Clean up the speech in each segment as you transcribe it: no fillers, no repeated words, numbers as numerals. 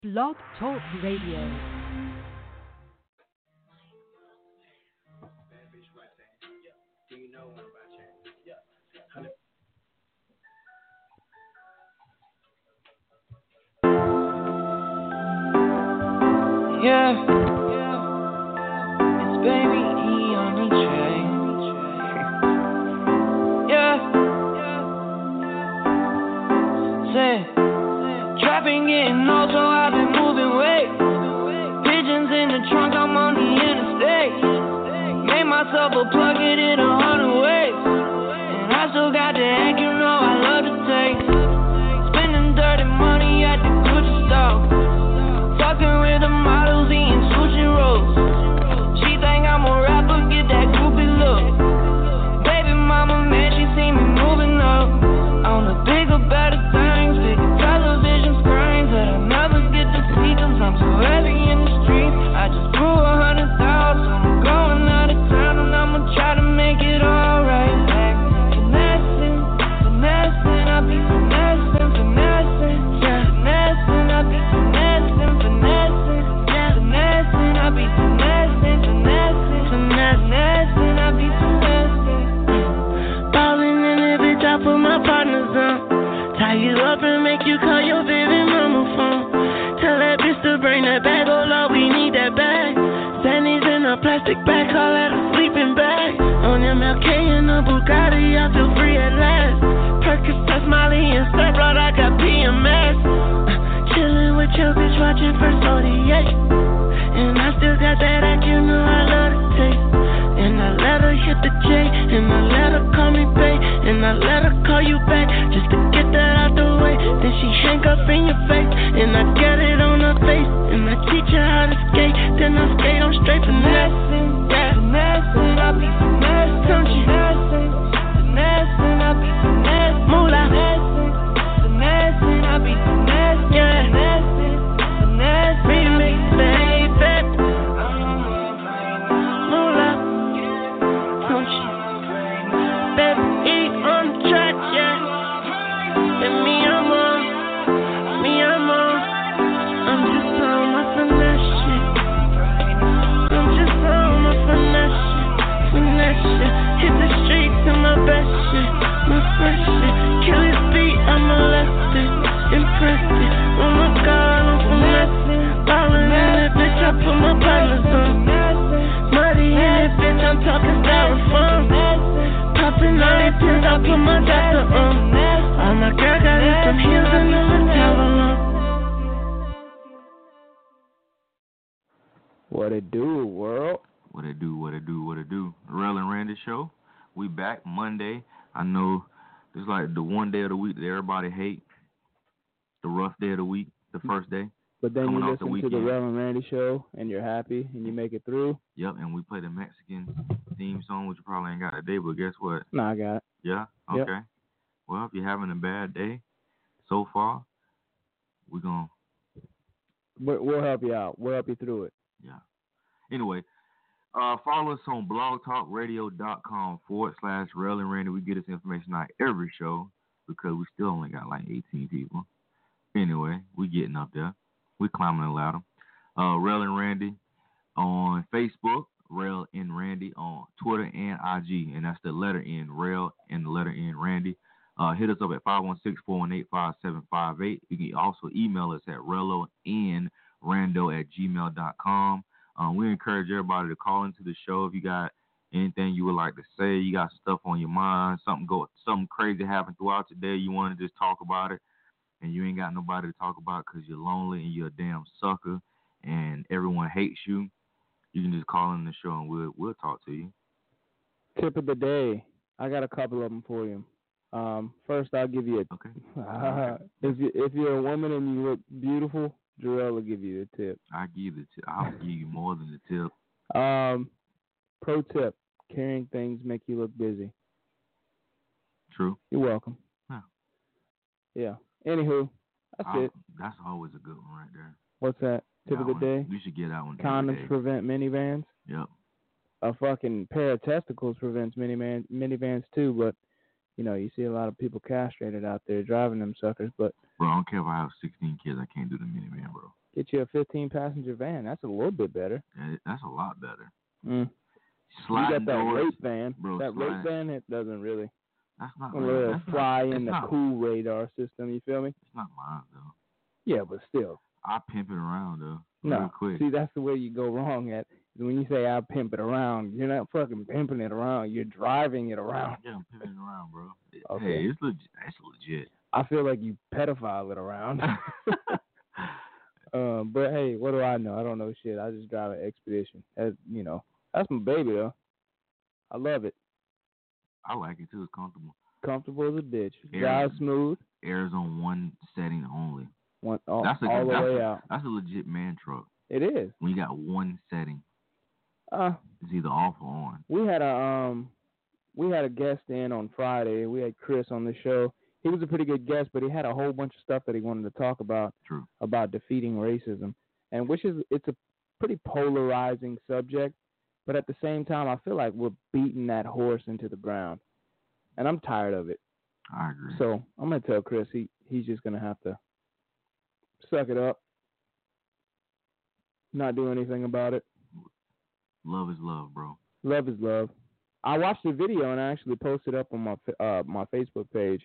Blog Talk Radio. Yeah, it's baby E on the train. Yeah, say, trapping getting old, so I've been moving weight. Pigeons in the trunk, I'm on the interstate. Made myself a plug, it in 100 ways. And I still got the act, you know I love to take. Spending dirty money at the Gucci store. Fucking with the models, eating sushi rolls. She think I'm a rapper, get that groupie look. Baby mama, man, she see me moving up. On the bigger, better things, bigger television screens that I never get to see, cause I'm so heavy in the streets. I just grew 100,000, I'm going out of town and I'ma try to make it alright. Like finessing, finessing, I be finessing, finessing, yeah. Finessing, I be finessing, finessing, yeah. Finessing, I be finessing, finessing, finessing, I be finessing. Ballin' in it, bitch, I put my partners on. Tie you up and make you call your baby mama phone. Tell that bitch to bring that bag, oh Lord, we need that bag. Sandy's in a plastic bag, call that a sleeping bag. On MLK in a Bugatti, I feel free at last. Percocet, Molly, and Sir Blood, I got PMS. Chillin' with your bitch, watching First 48. And I still got that act, you know I love to taste. And I let her hit the J, and I let her call me babe, and I let her call you back, just to get that out the way. Then she hang up in your face, and I get it on her face, and I teach her how to skate, then I skate on straight finessing, yeah. Finessing, I be finessing, don't you? Finessing, I be finessing, moolah. Finessing, I be finessing, yeah. Finessing, remix, baby. Hit the streets in my best shit, my fresh shit. Kill his beat, I'm molested, impressed it. Oh my God, I'm finessing. Ballin' in that bitch, I put my partners on. Muddy in that bitch, I'm talking styrofoam. Poppin' all these pills, I put my doctor on. All my girl got is some heels and I'm a towel on. What it do, world? What it do, what it do, what it do. Rel and Randy Show. We back Monday. I know it's like the one day of the week that everybody hate. The rough day of the week, the first day. But then you listen to the Rel and Randy Show and you're happy and you make it through. Yep, and we play the Mexican theme song, which you probably ain't got today, but guess what? No, I got it. Yeah? Okay. Yep. Well, if you're having a bad day so far, we'll help you out. We'll help you through it. Yeah. Anyway, follow us on blogtalkradio.com/Rel and Randy. We get this information out every show because we still only got like 18 people. Anyway, we getting up there. We climbing the ladder. Rel and Randy on Facebook, Rel and Randy on Twitter and IG, and that's the letter N, Rel and the letter N, Randy. Hit us up at 516-418-5758. You can also email us at relloandrando@gmail.com. We encourage everybody to call into the show if you got anything you would like to say, you got stuff on your mind, something crazy happened throughout the day, you want to just talk about it, and you ain't got nobody to talk about because you're lonely and you're a damn sucker and everyone hates you. You can just call in the show and we'll talk to you. Tip of the day. I got a couple of them for you. First, I'll give you a okay. If you're a woman and you look beautiful, Jarrell will give you a tip. I'll give you more than the tip. Pro tip: carrying things make you look busy. True. You're welcome. Huh. Yeah. Anywho, that's it. That's always a good one right there. What's that? Tip of the day? You should get that one. Condoms prevent minivans. Yep. A fucking pair of testicles prevents minivans too, but you know, you see a lot of people castrated out there driving them suckers, but... Bro, I don't care if I have 16 kids, I can't do the minivan, bro. Get you a 15-passenger van. That's a little bit better. Yeah, that's a lot better. You Sliding got that doors, race van. bro, that sliding. race van, it doesn't really. That's not Really that's fly not, in the not, cool radar system. You feel me? It's not mine though. Yeah, but still. I pimp it around though. No, real quick. see, that's the way you go wrong at. When you say I pimp it around, you're not fucking pimping it around. You're driving it around. Yeah, I'm pimping it around, bro. Okay. Hey, it's legit. That's legit. I feel like you pedophile it around. But hey, what do I know? I don't know shit. I just drive an Expedition. That's my baby though. I love it. I like it too. It's comfortable. Comfortable as a bitch. Drive smooth. Air's on one setting only. All the way out. That's a legit man truck. It is. When you got one setting. It's either off or on. We had a guest in on Friday. We had Chris on the show. He was a pretty good guest, but he had a whole bunch of stuff that he wanted to talk about. True. About defeating racism, and it's a pretty polarizing subject, but at the same time, I feel like we're beating that horse into the ground, and I'm tired of it. I agree. So I'm gonna tell Chris he's just gonna have to suck it up, not do anything about it. Love is love, bro. Love is love. I watched the video and I actually posted up on my Facebook page.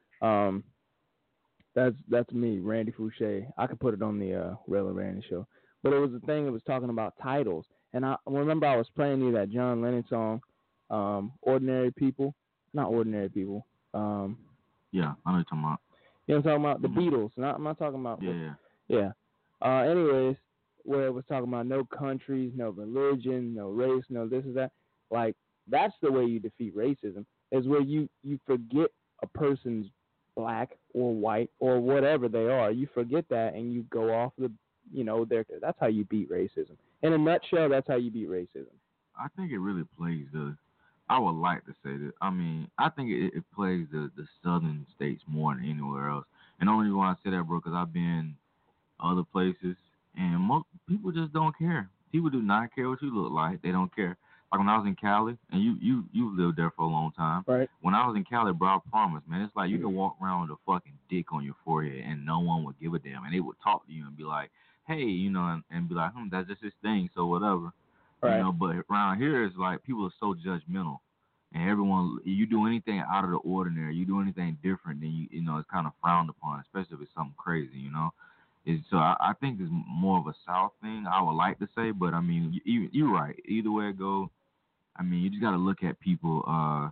That's me, Randy Fouché. I could put it on the Rayla Randy show. But it was a thing that was talking about titles. And I remember I was playing you that John Lennon song, Ordinary People. Not Ordinary People. Yeah, I know what you're talking about. You know what I'm talking about? The Beatles. I'm not talking about... Yeah. Anyways, where it was talking about no countries, no religion, no race, no this or that. Like, that's the way you defeat racism, is where you forget a person's black or white or whatever they are. You forget that and you go off that's how you beat racism. In a nutshell, that's how you beat racism. I think it really plays I would like to say that. I mean, I think it plays the southern states more than anywhere else. And the only reason why I say that, bro, because I've been other places and most people just don't care. People do not care what you look like. They don't care. Like when I was in Cali, and you lived there for a long time. Right. When I was in Cali, bro, I promise, man, it's like you could walk around with a fucking dick on your forehead and no one would give a damn. And they would talk to you and be like, hey, and be like, that's just his thing, so whatever. Right. But around here, it's like people are so judgmental. And everyone, you do anything out of the ordinary, you do anything different, then it's kind of frowned upon, especially if it's something crazy, So I think it's more of a South thing, I would like to say, but I mean, you're right. Either way it goes, I mean, you just got to look at people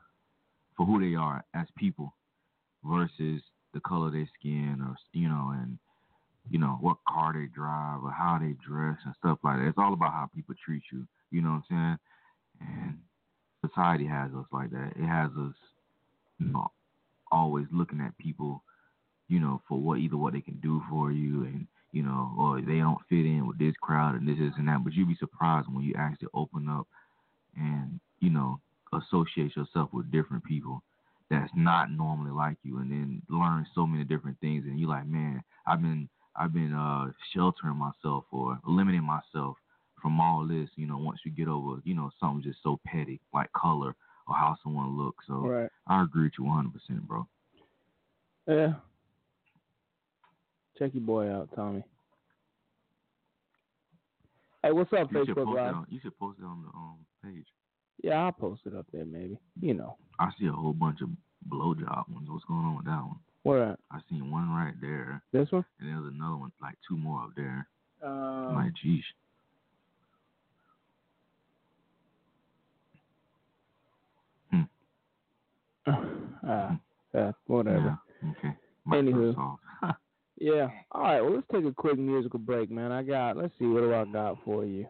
for who they are as people versus the color of their skin or, and, what car they drive or how they dress and stuff like that. It's all about how people treat you, you know what I'm saying? And society has us like that. It has us, always looking at people, for what they can do for you and, or they don't fit in with this crowd and this and that. But you'd be surprised when you actually open up and, associate yourself with different people that's not normally like you and then learn so many different things. And you're like, man, I've been sheltering myself or limiting myself from all this, once you get over, something just so petty like color or how someone looks. So right. I agree with you 100%, bro. Yeah. Check your boy out, Tommy. Hey, what's up, Facebook Live? You should post it on the page. Yeah, I'll post it up there, maybe. I see a whole bunch of blowjob ones. What's going on with that one? Where at? I seen one right there. This one? And there's another one, like two more up there. Like, geez. Whatever. Yeah, okay. Anywho. Yeah. All right. Well, let's take a quick musical break, man. Let's see, what do I got for you?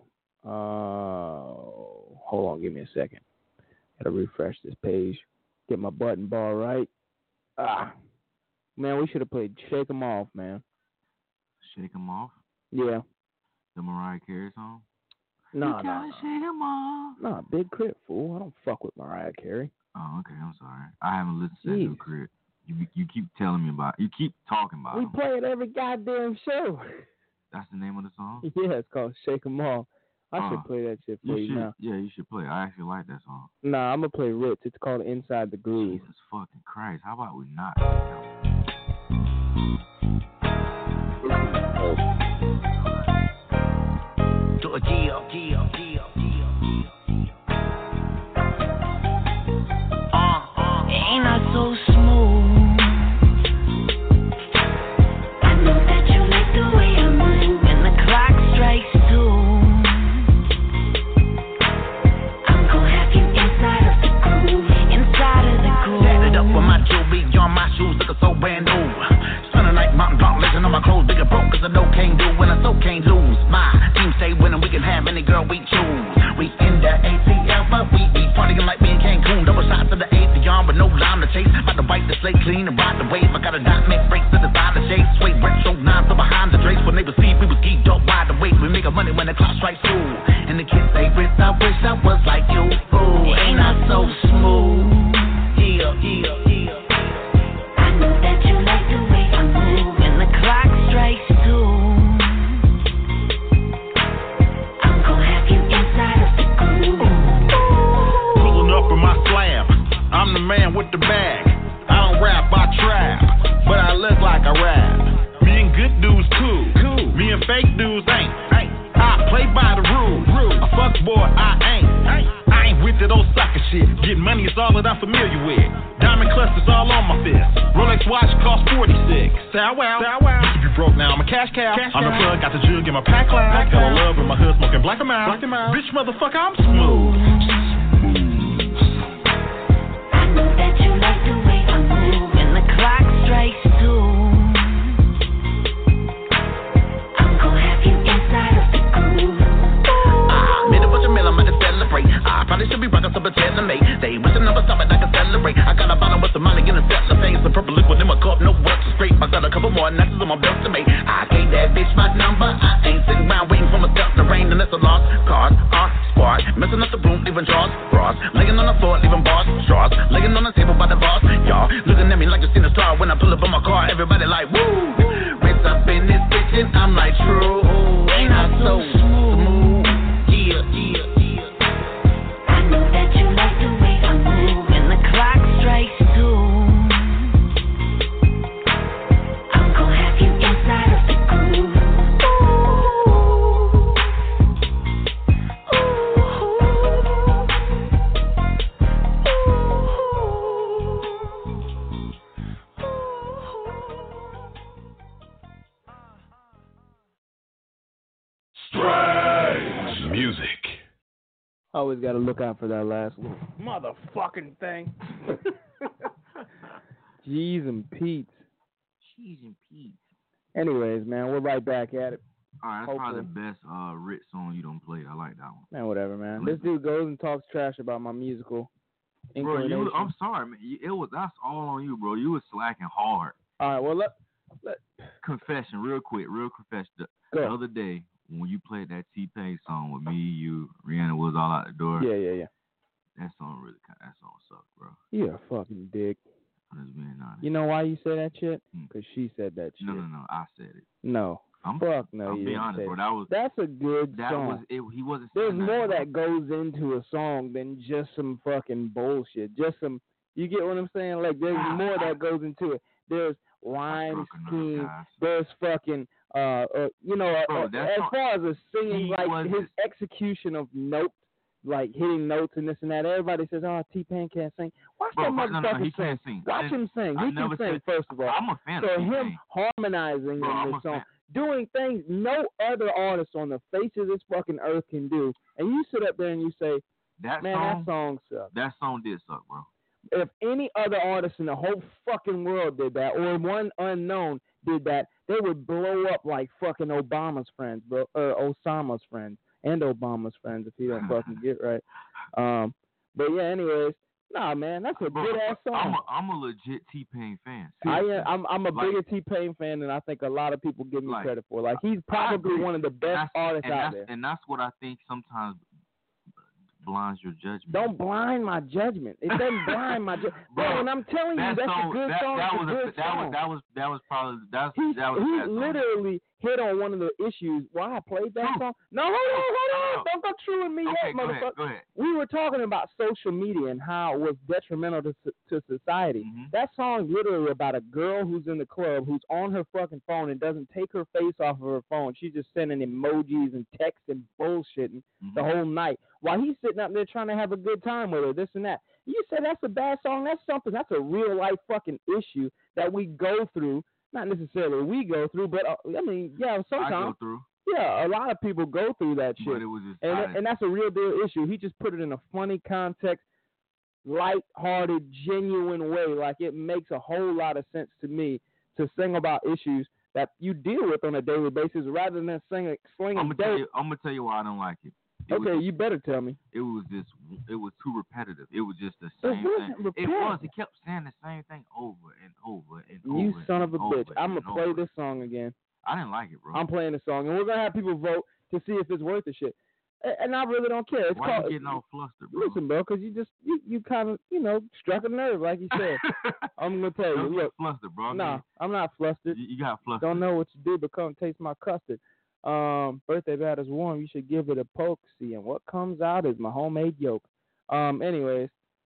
Hold on. Give me a second. Gotta refresh this page. Get my button bar right. Man, we should have played Shake 'Em Off, man. Shake 'Em Off? Yeah. The Mariah Carey song? No. Shake 'em off. No, Big Crit, fool. I don't fuck with Mariah Carey. Oh, okay. I'm sorry. I haven't listened to that new Crit. You keep telling me about it. You keep talking about it. We play it every goddamn show. That's the name of the song? Yeah, it's called Shake 'Em Off. I should play that shit for you now. Yeah, you should play it. I actually like that song. Nah, I'm going to play Ritz. It's called Inside the Groove. Jesus fucking Christ. How about we not? so can't lose. My team stay winning, we can have any girl we choose. We in the ATL, but we be partying like me in Cancun. Double shots to the 8th yard with no lime to chase. About to wipe the slate clean and ride the wave. I got a dot make breaks to the side of chase. Sway retro nine so behind the drapes. When neighbors see we was geeked up wide awake. We make our money when the clock strikes 2. And the kids say, Ritz, I wish I was like you. Ooh, ain't I so smooth? Yeah, yeah, yeah. I know that you like the way I move. When the clock strikes 2, I'm gonna have you inside of the groove. Pulling up in my slab, I'm the man with the bag. I don't rap, I trap, but I look like I rap. Me and good dudes cool. Me and fake dudes ain't. I play by the rules. A fuck boy, I ain't. I ain't with that old sucker shit. Getting money is all that I'm familiar with. Diamond clusters all on my fist. Rolex watch cost 46. Sow wow. Used to be broke, now I'm a cash cow. I'm the plug, got the jug in my pack loud. Got a love in my hood, smoking black and mild. Bitch motherfucker, I'm smooth. I know that you like the way I move. When the clock strikes 2, I'm gonna have you inside of the groove. Made a bunch of million, I'm about to celebrate. I probably should be rocking some pretend to make. They wish I never stop it, I can celebrate. I got a bottle with some money in the cellophane. Some purple liquid in my cup, no works is great. I got a couple more notches on my belt to make. I gave that bitch my number. I ain't sitting around waiting for myself to rain. And that's a loss. Cars are smart. Messing up the room, leaving drawers. Bras. Laying on the floor, leaving bars. Straws. Laying on the table by the boss. Y'all looking at me like you seen a star. When I pull up on my car, everybody like, woo. Rinse up in this bitch and I'm like, true. Ain't I so smooth? Yeah. I know that you like the way I move. When the clock strikes 2, I'm gonna have you inside of the groove. Strange music. Always got to look out for that last little motherfucking thing. G's and Pete's. Anyways, man, we're right back at it. All right, that's probably the best Ritz song you don't play. I like that one. Man, whatever, man. This dude goes and talks trash about my musical inclination. Bro, I'm sorry, man. That's all on you, bro. You was slacking hard. All right, well, let confession, real confession. The other day, when you played that T-Pain song with me, you, Rihanna was all out the door. Yeah. That song sucked, bro. You're a fucking dick. I'm just being honest. You know why you say that shit? Because she said that shit. No, I said it. No. Fuck no. I'm being honest, bro. That's a good song. He wasn't. There's more that goes into a song than just some fucking bullshit. Just some. You get what I'm saying? Like there's more that goes into it. There's rhyme scheme. There's fucking. Bro, as far as a singing, like his execution of notes, like hitting notes and this and that. Everybody says, "Oh, T-Pain can't sing." Watch that motherfucker he can't sing. Watch him sing. He can sing, first of all. I'm a fan so of T-Pain. him harmonizing in this song, doing things no other artist on the face of this fucking earth can do, and you sit up there and you say, that song sucks. That song did suck, bro. If any other artist in the whole fucking world did that, or one unknown did that, they would blow up like fucking Obama's friends, bro, or Osama's friends, and Obama's friends if he don't fucking get right. But yeah, anyways, nah, man, that's a good ass song. I'm a legit T-Pain fan. I'm a bigger T-Pain fan than I think a lot of people give me credit for. Like he's probably one of the best artists out there. And that's what I think sometimes blinds your judgment. Don't blind my judgment. It doesn't blind my judgment. Bro, and I'm telling you, that's a good song. That was he literally hit on one of the issues. Why I played that song? No, hold on. Don't go true with me yet, motherfucker. Go ahead. We were talking about social media and how it was detrimental to society. Mm-hmm. That song is literally about a girl who's in the club who's on her fucking phone and doesn't take her face off of her phone. She's just sending emojis and texts and bullshitting the whole night while he's sitting up there trying to have a good time with her, this and that. You say that's a bad song. That's a real life fucking issue that we go through. Not necessarily we go through, but sometimes. I go through. Yeah, a lot of people go through that shit. But it was just, and that's a real deal issue. He just put it in a funny context, light-hearted, genuine way. Like it makes a whole lot of sense to me to sing about issues that you deal with on a daily basis rather than slinging I'm dope. gonna tell you why I don't like it. You better tell me. It was too repetitive. It was just the It same wasn't thing. repetitive. It was. He kept saying the same thing over and over and over. You son of a and bitch. over I'm and going to play over. this song again. I didn't like it, bro. I'm playing the song, and we're going to have people vote to see if it's worth the shit. And I really don't care. It's Why called, you getting all flustered, bro? Listen, bro, because you kind of, struck a nerve, like you said. I'm going to tell you. Don't get Look, flustered, bro. nah, I'm not flustered. You got flustered. Don't know what you do, but come taste my custard. Birthday batter's warm. You should give it a poke. See, and what comes out is my homemade yolk. Anyways,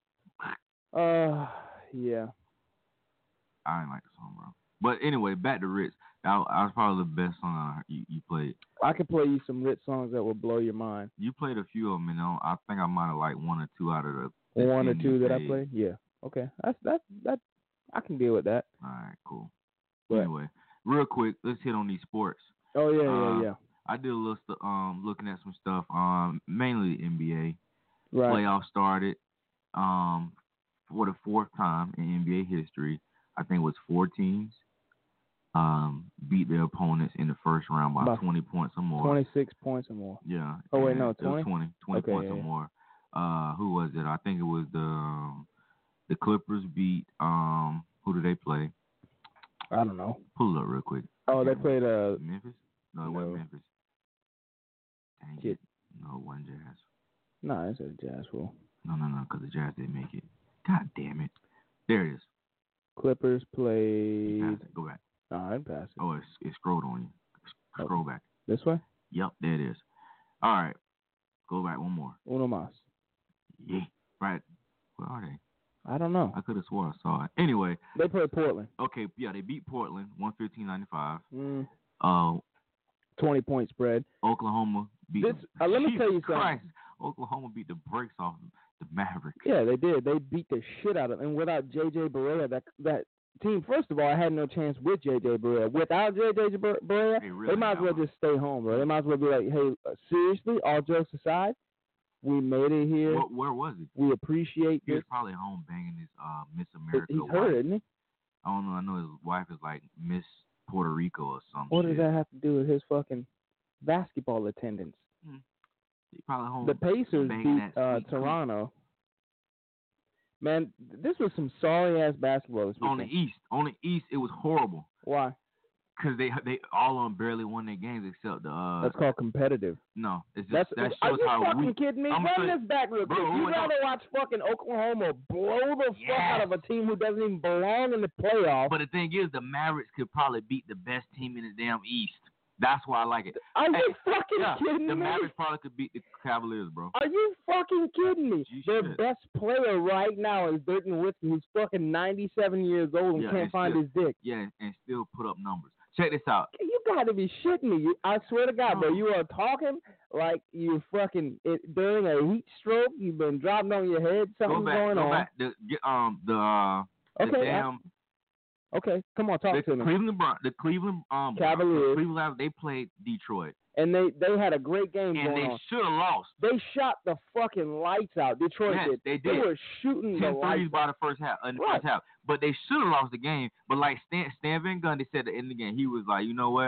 yeah. I didn't like the song, bro. But anyway, back to Ritz. That was probably the best song you played. I could play you some Ritz songs that will blow your mind. You played a few of them, and I think I might have liked one or two out of the 1 or 15 2 you that I played. played. Yeah. Okay. That I can deal with that. All right, cool. But- Anyway, real quick, let's hit on these sports. Oh yeah. I did a little looking at some stuff. Mainly the NBA. Right. Playoffs started. For the 4th time in NBA history, I think it was 4 teams. Beat their opponents in the first round by About 20 points or more. 26 points or more. Yeah. Oh, wait, and no, it was 20? 20 Okay, points yeah, or yeah. more. Who was it? I think it was the Clippers beat who did they play? I don't know. Pull it up real quick. Oh, they Okay. played Memphis? No, it wasn't Memphis. Dang Shit. it. No, it wasn't Jazz. No, it's a Jazz rule. No, because the Jazz didn't make it. God damn it. There it is. Clippers Pass played. it. Go back. No, I didn't pass it. Oh, it scrolled on you. Scroll back. This way? Yep, there it is. All right. Go back one more. Uno mas. Yeah. Right. Where are they? I don't know. I could have swore I saw it. Anyway, They played Portland. okay, yeah, they beat Portland 115-95. 20-point spread. Oklahoma beat. Let me tell you something. Christ, Oklahoma beat the brakes off the Mavericks. Yeah, they did. They beat the shit out of them. And without J.J. Barea, that team, first of all, I had no chance with J.J. Barea. Without J.J. Barea, they might as well just stay home, bro. They might as well be like, hey, seriously, all jokes aside, we made it here. Where was he? We appreciate He this. was probably home banging his Miss America He's wife. hurt, isn't he? I don't know. I know his wife is like Miss Puerto Rico or something. What does that have to do with his fucking basketball attendance? He probably home. The Pacers banging beat that sweet Toronto. Man, this was some sorry-ass basketball this on the weekend. East. On the East, it was horrible Why? because they all of them barely won their games except the. That's called competitive. No, it's just that Are shows you how fucking weak. kidding me? I'm Run saying- this back real quick. Bro, You'd hold on. rather watch fucking Oklahoma blow the fuck out of a team who doesn't even belong in the playoffs. But the thing is, the Mavericks could probably beat the best team in the damn East. That's why I like it. Are you Hey, fucking yeah, kidding the me? Mavericks probably could beat the Cavaliers, bro. Are you fucking kidding me? You Their should. best player right now is Dirk Nowitzki, who's fucking 97 years old and Yeah, can't and find still- his dick. Yeah, and still put up numbers. Check this out. You gotta be shitting me. I swear to God, bro, No. you are talking like you fucking during a heat stroke. You've been dropping on your head. Go Something's back. going Go on. back. The Okay, damn okay, come on, talk the to me. Cleveland Cavaliers. Cleveland, they played Detroit, And they had a great game and going they on. should have lost. They shot the fucking lights out. Detroit Yes, did. they They did. were shooting the 10 lights threes by the first half. In the Right. first half, but they should have lost the game. But like Stan Van Gundy said at the end of the game, he was like, you know what,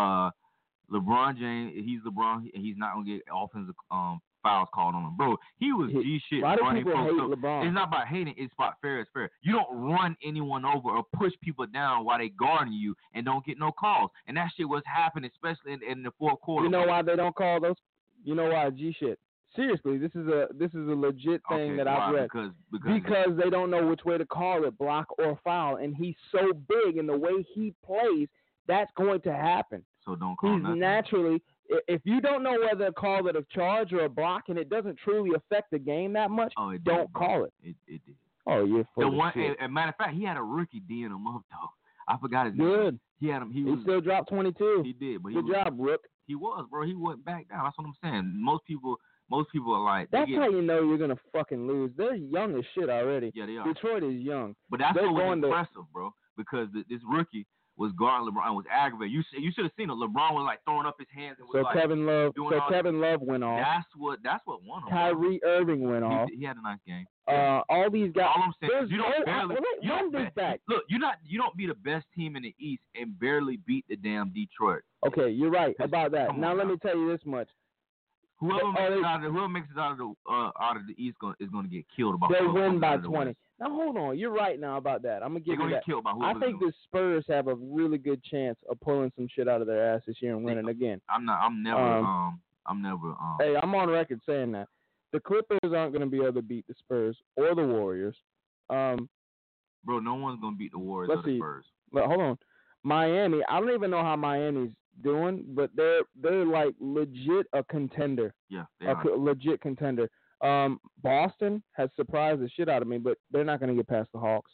LeBron James, he's LeBron, he's not gonna get offensive fouls called on him, bro. He was G shit. Why do running people post. hate So LeBron? It's not about hating. It's about fair is fair. You don't run anyone over or push people down while they guarding you and don't get no calls. And that shit was happening, especially in the fourth quarter. You know why they don't call those? You know why? G shit. Seriously, this is a legit thing Okay, that I've why? read. Because They don't know which way to call it, block or foul, and he's so big in the way he plays, that's going to happen. so don't call He's nothing. naturally. If you don't know whether to call it a charge or a block, and it doesn't truly affect the game that much, Oh, it don't did, bro. call it. It did. Oh, you're full The of one, shit. as a matter of fact, he had a rookie D'ing him up though. I forgot his name. Good. He had him. He He was. still dropped 22. He did, but he Good was. job, Rook. He was, bro. He went back down. That's what I'm saying. Most people are like. That's they get, how you know you're gonna fucking lose. They're young as shit already. Yeah, they are. Detroit is young. But that's they're what was going to- impressive, bro. Because this rookie was guarding LeBron was aggravated. You should have seen it. LeBron was like throwing up his hands and was So like Kevin Love went off. That's what won him. Kyrie Irving went off. He had a nice game. All these guys. All I'm saying is you don't be the best team in the East and barely beat the damn Detroit. Okay, you're right about that. Now let me tell you this much. Whoever makes it out of the East is going to get killed. They win by 20. Now hold on, you're right now about that. I'm gonna give you that. Get killed by I think the Spurs have a really good chance of pulling some shit out of their ass this year and winning again. I'm never. Hey, I'm on record saying that the Clippers aren't going to be able to beat the Spurs or the Warriors. Bro, no one's going to beat the Warriors or the Spurs. But hold on, Miami. I don't even know how Miami's doing, but they're like legit a contender. Yeah, they are. Legit contender. Boston has surprised the shit out of me, but they're not going to get past the Hawks.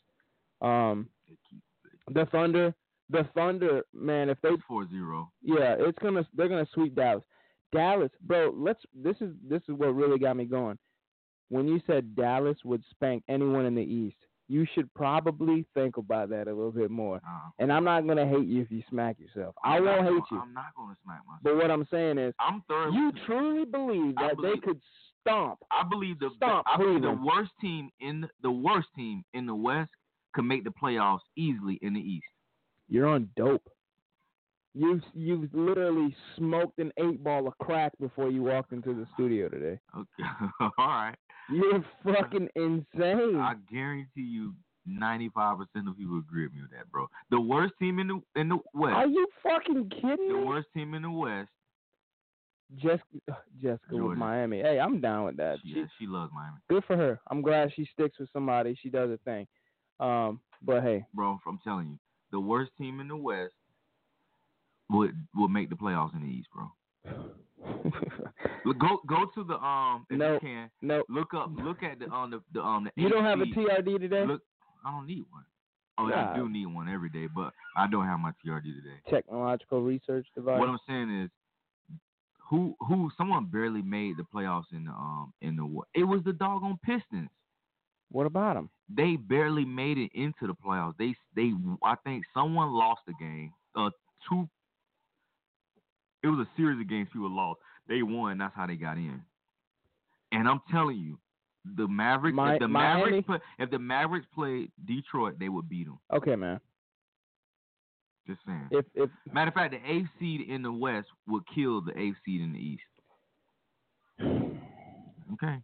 The Thunder, man, if they 4-0. Yeah, they're gonna sweep Dallas. Dallas, bro, this is what really got me going. When you said Dallas would spank anyone in the East, you should probably think about that a little bit more. And I'm not gonna hate you if you smack yourself. I won't hate you. I'm not gonna smack myself. But what I'm saying is, you truly believe that they could stomp. I believe the worst team in the West could make the playoffs easily in the East. You're on dope. You've literally smoked an 8-ball of crack before you walked into the studio today. Okay, all right. You're fucking insane. I guarantee you, 95% of people agree with me with that, bro. The worst team in the West. Are you fucking kidding me? The worst team in the West. Jessica with Miami. Hey, I'm down with that. She loves Miami. Good for her. I'm glad she sticks with somebody. She does a thing. But hey, bro, I'm telling you, the worst team in the West would make the playoffs in the East, bro. Go to the if you can. No. Look at the You don't have a TRD today? Look, I don't need one. Oh, yeah. I do need one every day, but I don't have my TRD today. Technological research device. What I'm saying is, who someone barely made the playoffs in the it was the doggone Pistons. What about them? They barely made it into the playoffs. They I think someone lost the game. It was a series of games people lost. They won. That's how they got in. And I'm telling you, the Mavericks. If the Mavericks played Detroit, they would beat them. Okay, man. Just saying. If matter of fact, the 8th seed in the West would kill the 8th seed in the East. Okay.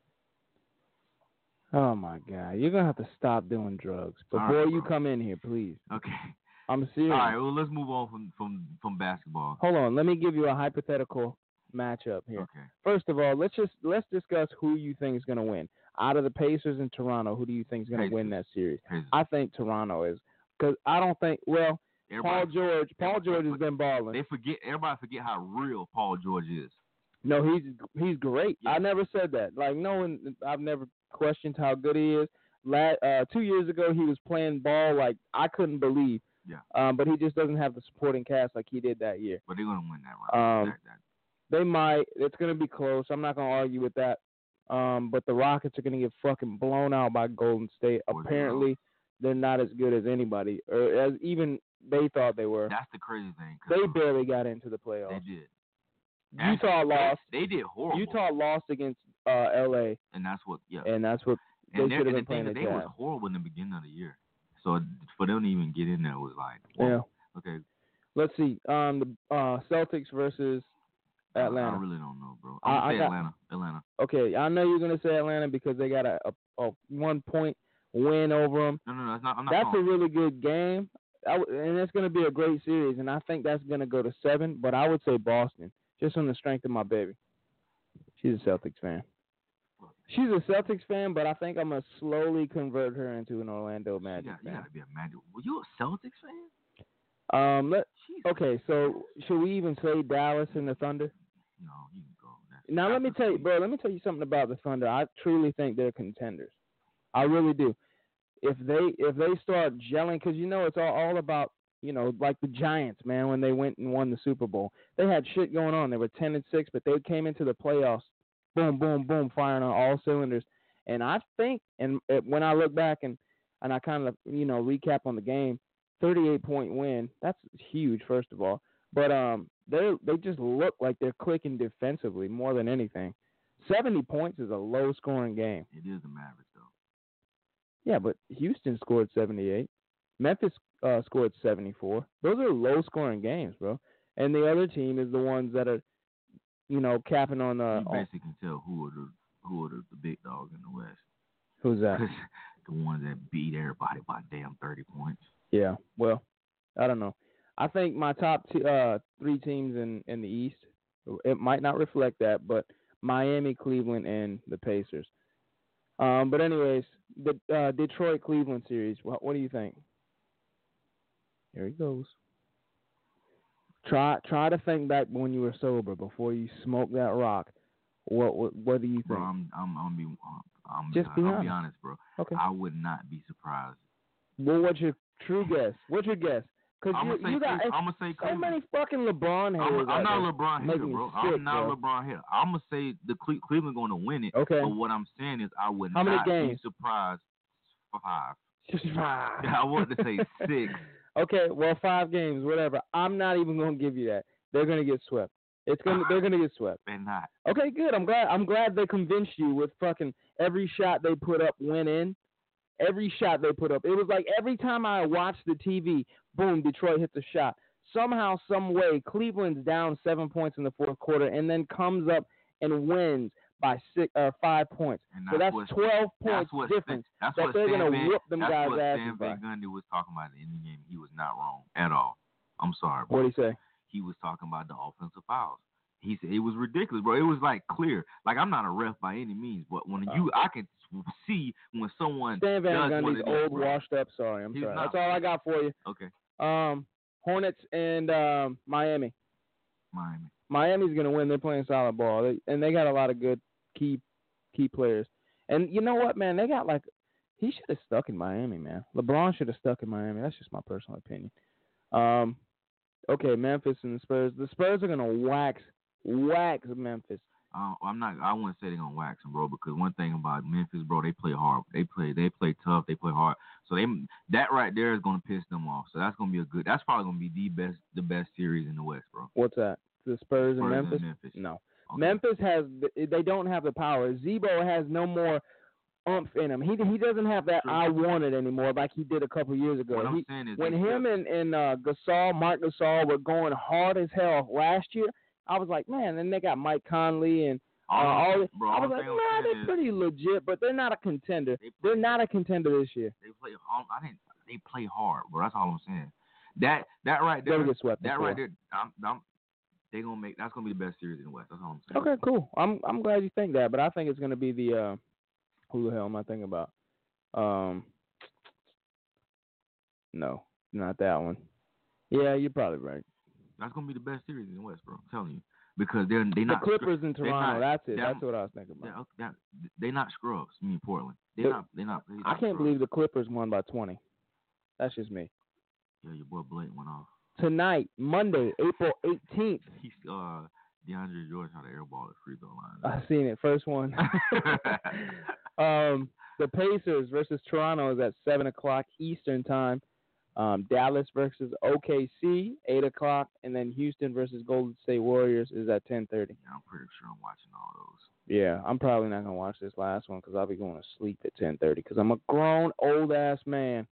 Oh my God, you're gonna have to stop doing drugs. Before you come in here, please. Okay. I'm serious. All right. Well, let's move on from basketball. Hold on. Let me give you a hypothetical matchup here. Okay. First of all, let's discuss who you think is gonna win out of the Pacers and Toronto. Who do you think is gonna win that series? Pacers. I think Toronto is, because I don't think. Well, Paul George has been balling. Everybody forget how real Paul George is. No, he's great. Yeah. I never said that. Like I've never questioned how good he is. 2 years ago, he was playing ball like I couldn't believe. Yeah. But he just doesn't have the supporting cast like he did that year. But they're gonna win that round. They might. It's gonna be close. I'm not gonna argue with that. But the Rockets are gonna get fucking blown out by Golden State. Apparently, they're not as good as anybody, or as even they thought they were. That's the crazy thing. They barely got into the playoffs. They did. Utah lost. They did horrible. Utah lost against LA. And that's what. Yeah. And that's what they should have been playing. They was horrible in the beginning of the year. So for them to even get in there was like, whoa. Yeah. Okay. Let's see. The Celtics versus Atlanta. I really don't know, bro. I'm gonna say Atlanta. Okay, I know you're gonna say Atlanta because they got a 1-point win over them. No, I'm not. That's a really good game, and it's gonna be a great series. And I think that's gonna go to 7. But I would say Boston, just on the strength of my baby. She's a Celtics fan. She's a Celtics fan, but I think I'm going to slowly convert her into an Orlando Magic fan. You got to be a Magic. Were you a Celtics fan? Okay, so should we even say Dallas and the Thunder? No, you can go. Now, let me tell you something about the Thunder. I truly think they're contenders. I really do. If they start gelling, because, it's all about, like the Giants, man, when they went and won the Super Bowl. They had shit going on. They were 10-6, but they came into the playoffs. Boom, boom, boom, firing on all cylinders. And I think, and when I look back and I kind of, recap on the game, 38-point win. That's huge, first of all. But they just look like they're clicking defensively more than anything. 70 points is a low-scoring game. It is the Mavericks, though. Yeah, but Houston scored 78. Memphis scored 74. Those are low-scoring games, bro. And the other team is the ones that are, capping on the. You basically can tell who are the big dogs in the West. Who's that? The ones that beat everybody by damn 30 points. Yeah, well, I don't know. I think my top 3 teams in the East, it might not reflect that, but Miami, Cleveland, and the Pacers. But anyways, the Detroit-Cleveland series, what do you think? Here he goes. Try to think back when you were sober before you smoked that rock. What do you think? Bro, I'll be honest, bro. Okay. I would not be surprised. Well, what's your true guess? What's your guess? Because you got I'm gonna say so many fucking LeBron haters. I'm not a LeBron hater, bro. Sick, I'm not a LeBron hater. I'm gonna say the Cleveland going to win it. Okay. But what I'm saying is I would How many not games? be surprised. 5. Just 5. I wanted to say 6. Okay, well, 5 games, whatever. I'm not even gonna give you that. They're gonna get swept. They're gonna get swept. They're not. Okay, good. I'm glad they convinced you with fucking every shot they put up went in. Every shot they put up. It was like every time I watched the TV, boom, Detroit hits a shot. Somehow, some way, Cleveland's down 7 points in the fourth quarter and then comes up and wins by 5 points. So that's 12 points difference that they're going to whoop them guys' asses by. That's what Stan Van Gundy was talking about in the game. He was not wrong at all. I'm sorry, bro. What did he say? He was talking about the offensive fouls. He said it was ridiculous, bro. It was like clear. Like I'm not a ref by any means, but when I can see when someone Stan Van does Gundy's what it is, old, bro. washed up. Sorry, I'm He's sorry. not. That's all I got for you. Okay. Hornets and Miami. Miami's gonna win. They're playing solid ball, and they got a lot of good key players. And you know what, man? They got he should have stuck in Miami, man. LeBron should have stuck in Miami. That's just my personal opinion. Okay, Memphis and the Spurs. The Spurs are gonna wax Memphis. I wouldn't say they're gonna wax them, bro. Because one thing about Memphis, bro, they play hard. They play tough. They play hard. So that right there is gonna piss them off. So that's gonna be That's probably gonna be the best series in the West, bro. What's that? The Spurs and Memphis? No. Okay. Memphis they don't have the power. Zebo has no more umph in him. He doesn't have that I want it anymore like he did a couple years ago. What I'm saying is when him and Mark Gasol were going hard as hell last year, I was like, man, and they got Mike Conley and all. Bro, I was like, man, they're pretty legit, but they're not a contender. They're not a contender this year. They play. They play hard, bro. That's all I'm saying. That right there. Get swept that right there. They gonna make. That's gonna be the best series in the West. That's all I'm saying. Okay, cool. I'm glad you think that, but I think it's gonna be the who the hell am I thinking about? No, not that one. Yeah, you're probably right. That's gonna be the best series in the West, bro. I'm telling you, because they're not the Clippers in Toronto. That's it. That's what I was thinking about. They're not scrubs. I mean Portland. They're not. I can't believe the Clippers won by 20. That's just me. Yeah, your boy Blake went off tonight, Monday, April 18th. DeAndre Jordan had an airball at free throw line. I seen it. First one. The Pacers versus Toronto is at 7:00 Eastern time. Dallas versus OKC, 8:00, and then Houston versus Golden State Warriors is at 10:30. Yeah, I'm pretty sure I'm watching all those. Yeah, I'm probably not gonna watch this last one because I'll be going to sleep at 10:30 because I'm a grown old ass man.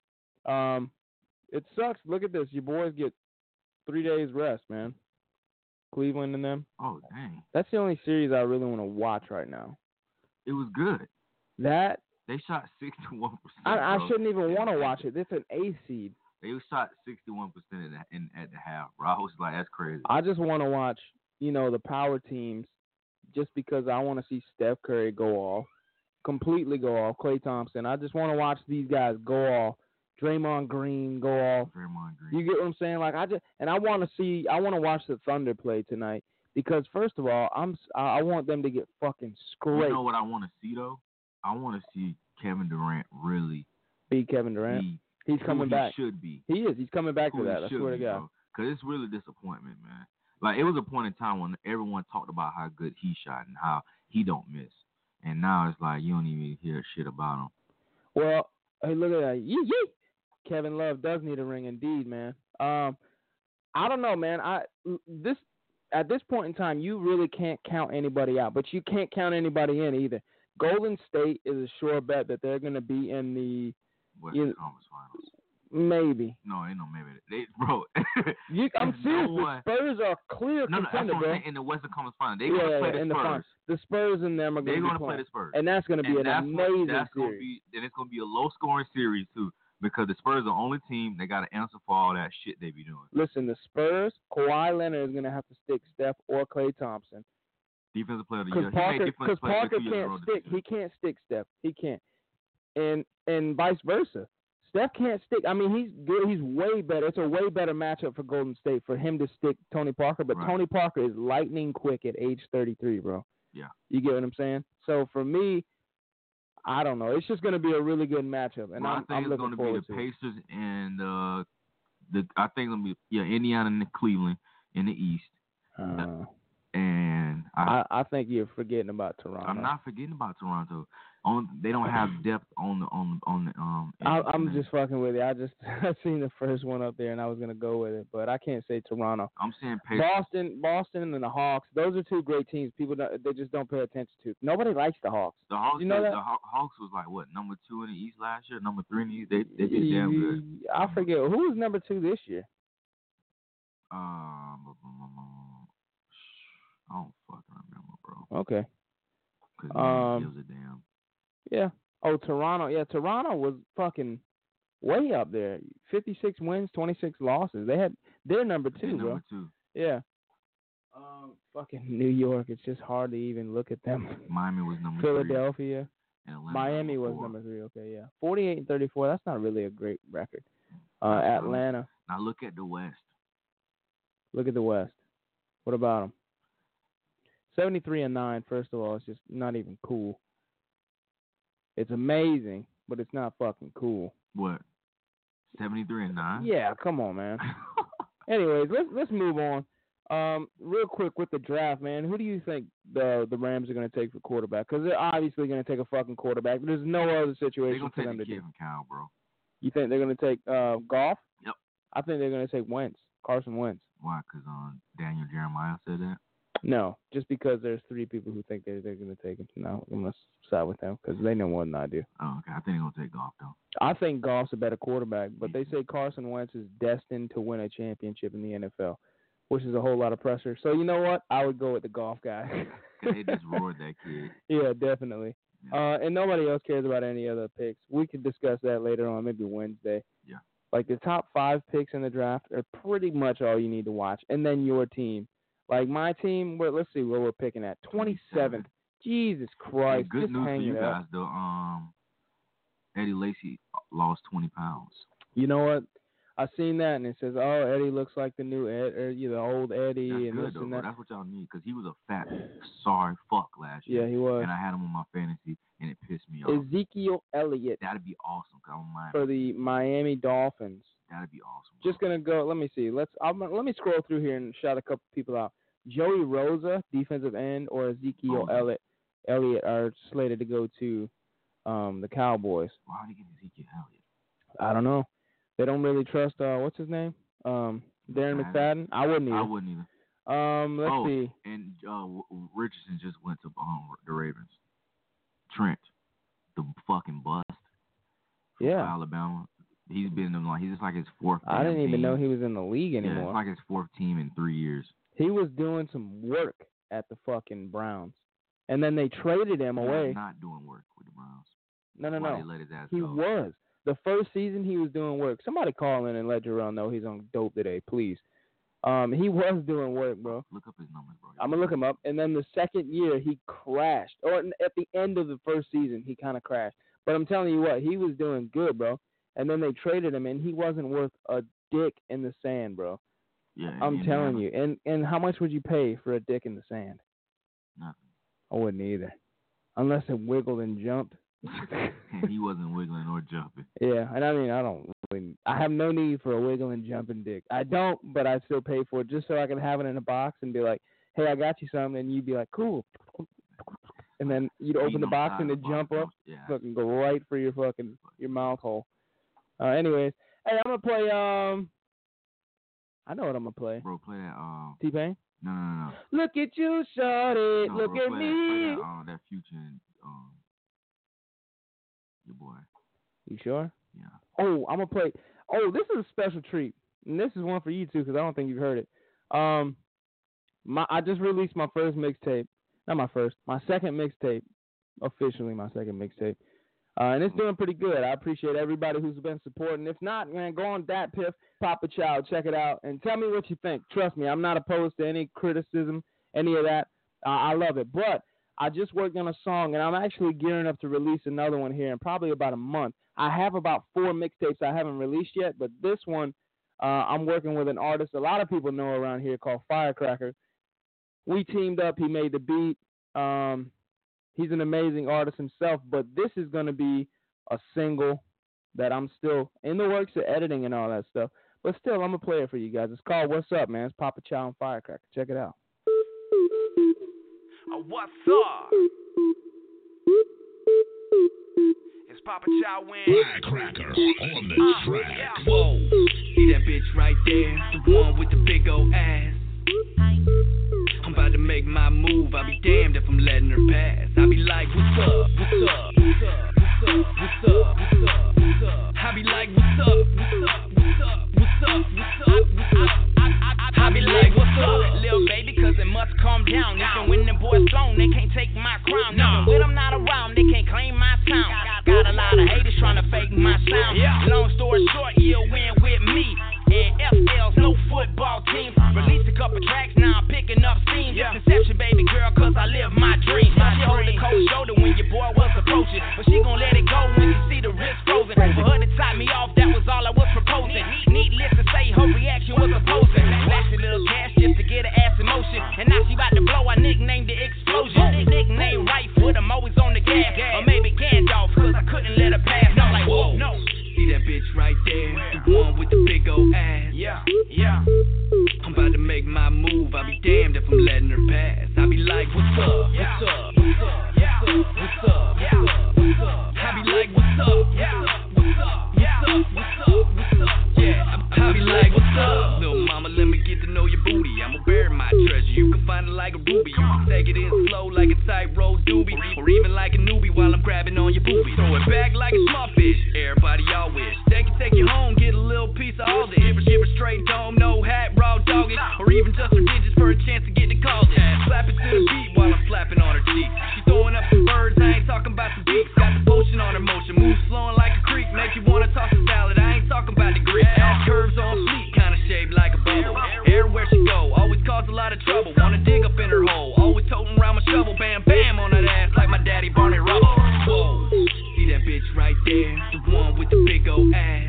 It sucks. Look at this. Your boys get 3 days rest, man. Cleveland and them. Oh, dang. That's the only series I really want to watch right now. It was good. They shot 61%. I shouldn't even want to watch it. It's an A seed. They shot 61% at the half, bro. I was like, that's crazy. I just want to watch, the power teams just because I want to see Steph Curry completely go off, Klay Thompson. I just want to watch these guys go off. Draymond Green go off. Draymond Green. You get what I'm saying? Like I want to watch the Thunder play tonight because first of all, I want them to get fucking scraped. You know what I want to see though? I want to see Kevin Durant really be Kevin Durant. He's coming back. He should be. He is. He's coming back to that. I swear to God. Because it's really disappointment, man. Like it was a point in time when everyone talked about how good he shot and how he don't miss, and now it's like you don't even hear shit about him. Well, hey, look at that. Yee. Kevin Love does need a ring indeed, man. I don't know, man. At this point in time, you really can't count anybody out, but you can't count anybody in either. Golden State is a sure bet that they're going to be in the Western Conference Finals. Maybe. No, ain't no maybe. Bro. I'm serious. The Spurs are clear contender, that's what bro. I'm saying, in the Western Conference Finals. They're going to play the Spurs. The Spurs and them are going to play the Spurs. And that's going to be an amazing series. And it's going to be a low-scoring series, too, because the Spurs are the only team that got to answer for all that shit they be doing. Listen, the Spurs, Kawhi Leonard is going to have to stick Steph or Klay Thompson. Defensive player of the year. Because Parker can't stick. He can't stick Steph. He can't. And vice versa. Steph can't stick. I mean, he's good. He's way better. It's a way better matchup for Golden State for him to stick Tony Parker. But right. Tony Parker is lightning quick at age 33, bro. Yeah. You get what I'm saying? So for me, I don't know. It's just going to be a really good matchup, and I think it's going to be the Pacers and I think it'll be Indiana and Cleveland in the East. And I think you're forgetting about Toronto. I'm not forgetting about Toronto. They don't have depth on the. I'm just fucking with you. I seen the first one up there, and I was gonna go with it, but I can't say Toronto. I'm saying Pacers. Boston, and the Hawks. Those are two great teams. People they just don't pay attention to. Nobody likes the Hawks. The Hawks. You know that? The Hawks was like what, number 2 in the East last year, number 3 in the East. They did damn good. I forget who was number 2 this year. I don't fucking remember, bro. Okay. Because gives a damn. Yeah. Oh, Toronto. Yeah, Toronto was fucking way up there. 56 wins, 26 losses. They're number 2, bro. Number 2. Yeah. Fucking New York. It's just hard to even look at them. Miami was number 3. Philadelphia. Miami was number 3. Okay, yeah. 48-34. That's not really a great record. Atlanta. Now look at the West. Look at the West. What about them? 73-9. First of all, it's just not even cool. It's amazing, but it's not fucking cool. What? 73-9? Yeah, come on, man. Anyways, let's move on. Real quick with the draft, man. Who do you think the Rams are going to take for quarterback? Because they're obviously going to take a fucking quarterback. There's no other situation for them to do. They're going to take the kid from Cal, bro. You think they're going to take Goff? Yep. I think they're going to take Carson Wentz. Why? Because Daniel Jeremiah said that? No, just because there's 3 people who think they're going to take him. No, I'm going to side with them because they know more than I do. Oh, okay. I think they're going to take Goff, though. I think Goff's a better quarterback, but they say Carson Wentz is destined to win a championship in the NFL, which is a whole lot of pressure. So, you know what? I would go with the Goff guy. Because they just roared that kid. Yeah, definitely. Yeah. And nobody else cares about any other picks. We could discuss that later on, maybe Wednesday. Yeah. Like, the top 5 picks in the draft are pretty much all you need to watch, and then your team. Like my team, let's see where we're picking at. 27th. Jesus Christ. Good just news for you guys, up. though. Eddie Lacy lost 20 pounds. You know what? I seen that, and it says, "Oh, Eddie looks like the new Ed, or the old Eddie." That's and good, this though, and that. That's what y'all need, because he was a fat, sorry fuck last year. Yeah, he was. And I had him on my fantasy, and it pissed me off. Ezekiel Elliott. That'd be awesome. Cause I don't mind for the Miami Dolphins. That'd be awesome. Bro. Just gonna go. Let me see. Let me scroll through here and shout a couple people out. Joey Rosa, defensive end, or Ezekiel Elliott are slated to go to the Cowboys. Why would he get Ezekiel Elliott? I don't know. They don't really trust what's his name? Darren McFadden. I wouldn't either. Let's see. And Richardson just went to the Ravens. Trent, the fucking bust. From Alabama. He's been in he's just like his 4th. I didn't even team. know he was in the league anymore. Yeah, it's like his 4th team in 3 years. He was doing some work at the fucking Browns, and then they traded him away. Not doing work with the Browns. No. They let his ass he go. Was. The first season he was doing work. Somebody call in and let Jarrell know he's on dope today, please. He was doing work, bro. Look up his numbers, bro. I'm going to look him up. And then the second year, he crashed. Or at the end of the first season, he kind of crashed. But I'm telling you what, he was doing good, bro. And then they traded him, and he wasn't worth a dick in the sand, bro. Yeah, I'm telling you. And how much would you pay for a dick in the sand? Nothing. I wouldn't either. Unless it wiggled and jumped. He wasn't wiggling or jumping. Yeah, and I mean, I have no need for a wiggle and jumping dick. I don't, but I still pay for it just so I can have it in a box and be like, hey, I got you something, and you'd be like, cool. And then you'd open the box and it'd jump up, fucking go right for your mouth hole. Anyways, Hey, I'm gonna play. I know what I'm gonna play. Bro, play that. T-Pain. No. Look at you, shorty. No, Look bro, at play me. that Future and your boy. You sure? Yeah. Oh, I'm gonna play. Oh, this is a special treat, and this is one for you too, because I don't think you've heard it. I just released my first mixtape. Not my first. My second mixtape. Officially, my second mixtape. And it's doing pretty good. I appreciate everybody who's been supporting. If not, man, go on DatPiff, Papa Child, check it out, and tell me what you think. Trust me, I'm not opposed to any criticism, any of that. I love it. But I just worked on a song, and I'm actually gearing up to release another one here in probably about a month. I have about 4 mixtapes I haven't released yet, but this one, I'm working with an artist a lot of people know around here called Firecracker. We teamed up. He made the beat. He's an amazing artist himself, but this is going to be a single that I'm still in the works of editing and all that stuff. But still, I'm going to play it for you guys. It's called What's Up, man. It's Papa Chow and Firecracker. Check it out. What's up? It's Papa Chow and Firecracker on the track. Yeah. Whoa, see that bitch right there? The one with the big old ass. I'm about to make my move. I'll be damned if I'm letting her pass. I'll be like, what's up? What's up? What's up? What's up? What's up? What's up? What's up? I'll be like, what's up? What's up? What's up? What's up? What's up? What's up? I'll be like, what's up, little baby? Cause it must calm down. Even when them boys flown, they can't take my crown. Even when I'm not around, they can't claim my town. Got a lot of haters trying to fake my sound. Long story short, you'll win with me. And FL's no football team. Released a couple tracks, now I'm picking up steam. Conception, baby girl, cause I live my dream. She hold the cold shoulder when your boy was approaching, but she gon' let it go when she see the wrist frozen. For her to tie me off, that was all I was proposing. Needless to say, her reaction was opposing. Flashy little cash just to get her ass in motion. And now she about to blow, I nicknamed the explosion. Nickname right foot, I'm always on the gas. Or maybe Gandalf, cause I couldn't let her pass. I'm like, whoa, no. See that bitch right there, the one with the big old ass. Yeah. I'm about to make my move. I'll be damned if I'm letting her pass. I'll be like, what's up? What's up? What's up? What's up? What's up? What's up? I'll be like, what's up? What's up? What's up? What's up? What's up? Yeah, I'll be like, what's up? Little mama, let me get to know your booty. I'ma bury my treasure. You can find it like a ruby. You can take it in slow like a tightrope doobie, or even like a newbie while I'm grabbing on your booby. Throw it back like a small fish. Everybody all wish they can take you home, get a little piece of all this. Shiver straight dome, no hat, raw dog it, or even just her digits for a chance to get the call in. Slap it to the beat while I'm slapping on her cheek. She throwing up some birds, I ain't talking about some beats. Got the potion on her motion, moves flowing like a creek, make you wanna toss a salad. I ain't talking about the Greek. Curves on fleek, kinda shaped like a bubble. Everywhere she go, always cause a lot of trouble. Wanna dig up in her hole, always toting around my shovel. Bam, bam on that ass like my daddy Barney Rubble. Whoa, see that bitch right there, the one with the big old ass.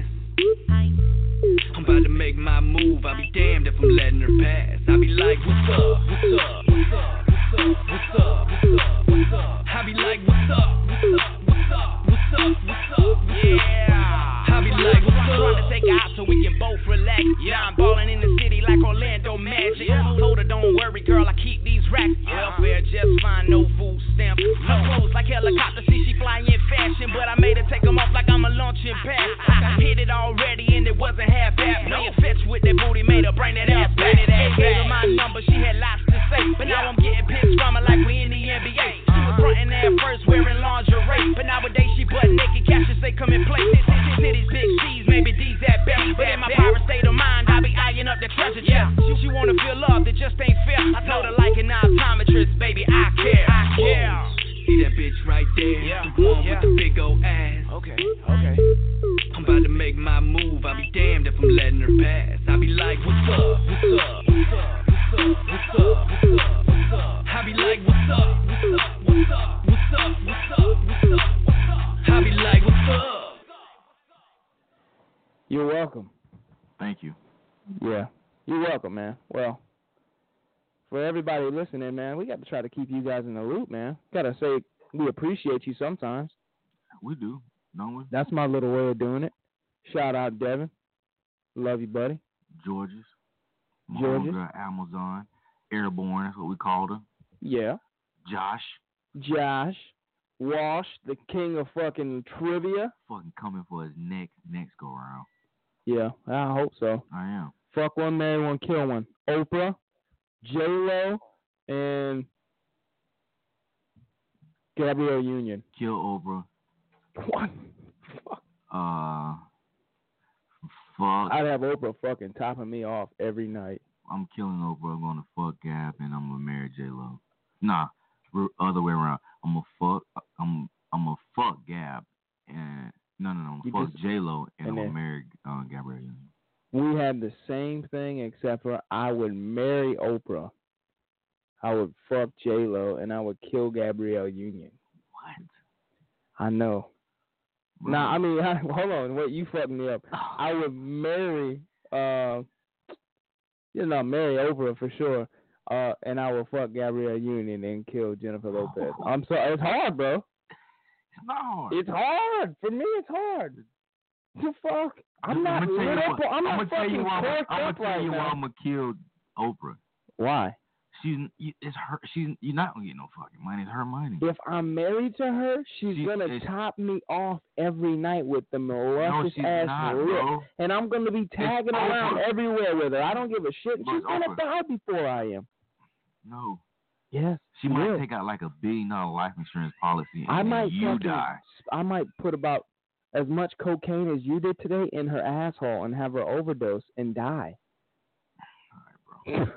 I'm about to make my move. I'll be damned if I'm letting her pass. I'll be like, what's up? What's up? What's up? What's up? What's up? What's up? What's up? I'll be like, what's up? What's up? What's up? What's up? What's up? Yeah. I'll be like, what's up? Trying to take her out so we can both relax. Yeah, I'm ballin' in the city like Orlando Magic. Told her, don't worry, girl, I keep these racks. Welfare just fine, no food stamps. Her clothes like helicopters, see she fly in fashion, but I made her take them off like I'm a launching pad. I hit it already and it wasn't half-assed. Playing fetch with that booty, made her bring that ass back. Gave her my number, she had lots to say, but now I'm getting pics from her like we in the NBA. She was frontin' at first wearing lingerie, but nowadays she butt naked, captions say come and play. Titties, big C's, maybe D's at best. But in my pirate state of mind, I be eyeing up the treasure chest. She wanna feel love, that just ain't fair. I told her like an optometrist, baby, I care. Yeah. See that bitch right there, the one with the big old ass. Okay. I'm about to make my move. I'll be damned if I'm letting her pass. I'll be like, what's up? What's up? What's up? What's up? What's up? What's up? What's up? I'll be like, what's up? What's up? What's up? What's up? What's up? What's up? What's up? I'll be like, what's up? You're welcome. Thank you. Yeah, you're welcome, man. Well, for everybody listening, man, we got to try to keep you guys in the loop, man. Gotta say we appreciate you sometimes. We do, don't we? That's my little way of doing it. Shout out Devin. Love you, buddy. Georges. Georges. Amazon. Airborne, that's what we called her. Yeah. Josh. Wash, the king of fucking trivia. Fucking coming for his next go round. Yeah, I hope so. I am. Fuck one, marry one, kill one. Oprah, J-Lo, and Gabrielle Union. Kill Oprah. What? Fuck. I'd have Oprah fucking topping me off every night. I'm killing Oprah. I'm gonna fuck Gab, and I'm gonna marry J-Lo. Nah, other way around. I'm gonna fuck Gab, and no. I'm gonna fuck J-Lo, and I'm gonna marry Gabrielle Union. We had the same thing, except for I would marry Oprah. I would fuck J-Lo, and I would kill Gabrielle Union. What? I know. Bro. Nah, I mean, hold on. Wait, you fucked me up. I would marry, marry Oprah for sure. And I would fuck Gabrielle Union and kill Jennifer Lopez. I'm sorry. It's hard, bro. It's not hard. It's hard. For me, it's hard. The fuck? I'm not fucking corked up like that. I'm gonna tell you why I'm gonna kill Oprah. Why? You're not gonna get no fucking money. It's her money. If I'm married to her, she's gonna top me off every night with the luscious ass lips, and I'm gonna be tagging around everywhere with her. I don't give a shit. She's gonna die before I am. No. Yes. She might take out like $1 billion life insurance policy, and I might die. I might put about as much cocaine as you did today in her asshole and have her overdose and die. All right, bro.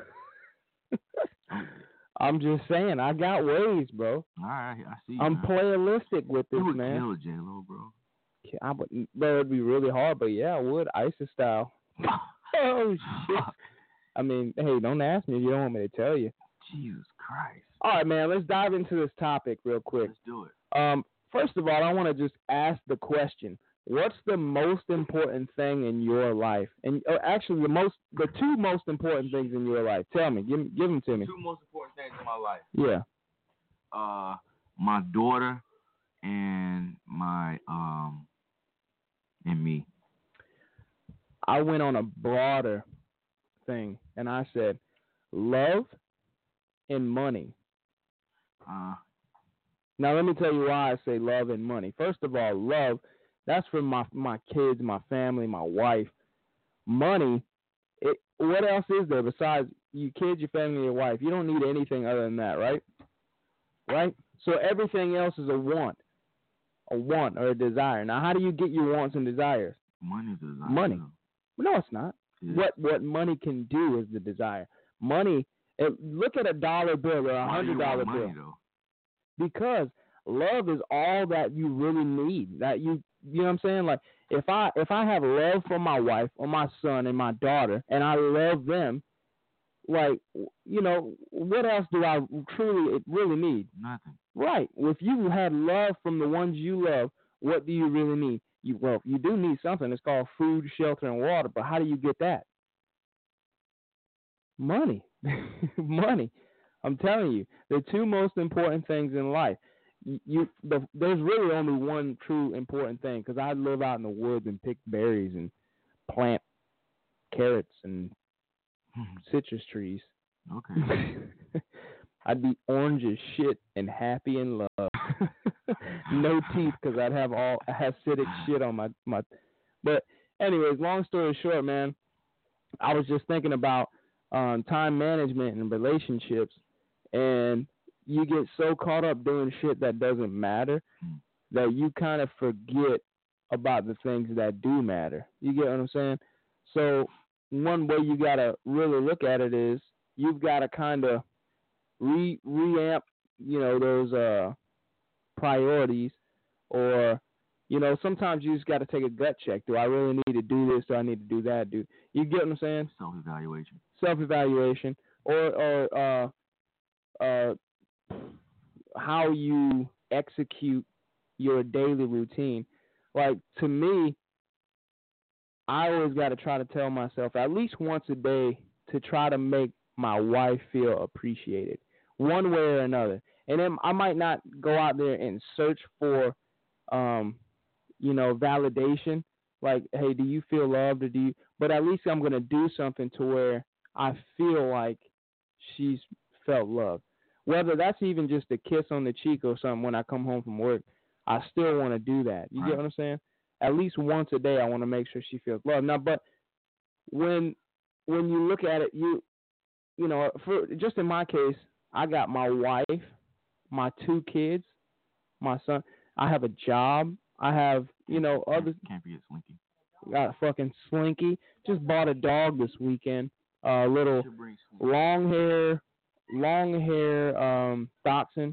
I'm just saying, I got ways, bro. All right, I see. I'm playalistic with this, man. You would kill J-Lo, bro. I would, bro, it'd be really hard, but yeah, I would. ISIS style. Oh, shit. I mean, hey, don't ask me if you don't want me to tell you. Jesus Christ. All right, man, let's dive into this topic real quick. Let's do it. First of all, I want to just ask the question. What's the most important thing in your life? And actually, the two most important things in your life. Tell me. Give them to me. Two most important things in my life. Yeah. My daughter and and me. I went on a broader thing, and I said love and money. Now, let me tell you why I say love and money. First of all, love, that's for my kids, my family, my wife. Money, what else is there besides your kids, your family, your wife? You don't need anything other than that, right? Right? So everything else is a want or a desire. Now, how do you get your wants and desires? Money is a desire. Money. No, it's not. Yeah. What money can do is the desire. Money, look at $1 bill or $100 bill. Money, though? Because love is all that you really need. That you know what I'm saying? Like if I have love for my wife or my son and my daughter, and I love them, like, you know, what else do I really need? Nothing. Right. If you had love from the ones you love, what do you really need? You do need something. It's called food, shelter, and water. But how do you get that? Money. Money. I'm telling you, the two most important things in life. There's really only one true important thing, because I live out in the woods and pick berries and plant carrots and citrus trees. Okay. I'd be orange as shit and happy in love. No teeth, because I'd have all acidic shit on my. But anyways, long story short, man, I was just thinking about time management and relationships, and you get so caught up doing shit that doesn't matter that you kind of forget about the things that do matter. You get what I'm saying? So one way you got to really look at it is you've got to kind of reamp, you know, those priorities, or, you know, sometimes you just got to take a gut check. Do I really need to do this? Do I need to do that? You get what I'm saying? Self-evaluation. Or how you execute your daily routine. Like, to me, I always got to try to tell myself at least once a day to try to make my wife feel appreciated one way or another. And then I might not go out there and search for, you know, validation. Like, hey, do you feel loved, or but at least I'm going to do something to where I feel like she's felt loved. Whether that's even just a kiss on the cheek or something when I come home from work, I still want to do that. You get what I'm saying? at least once a day, I want to make sure she feels loved. Now, but when you look at it, you know, for just in my case, I got my wife, my 2 kids, my son. I have a job. I have, you know, others. Can't forget Slinky. Got a fucking Slinky. Just bought a dog this weekend. Little long hair Dachshund.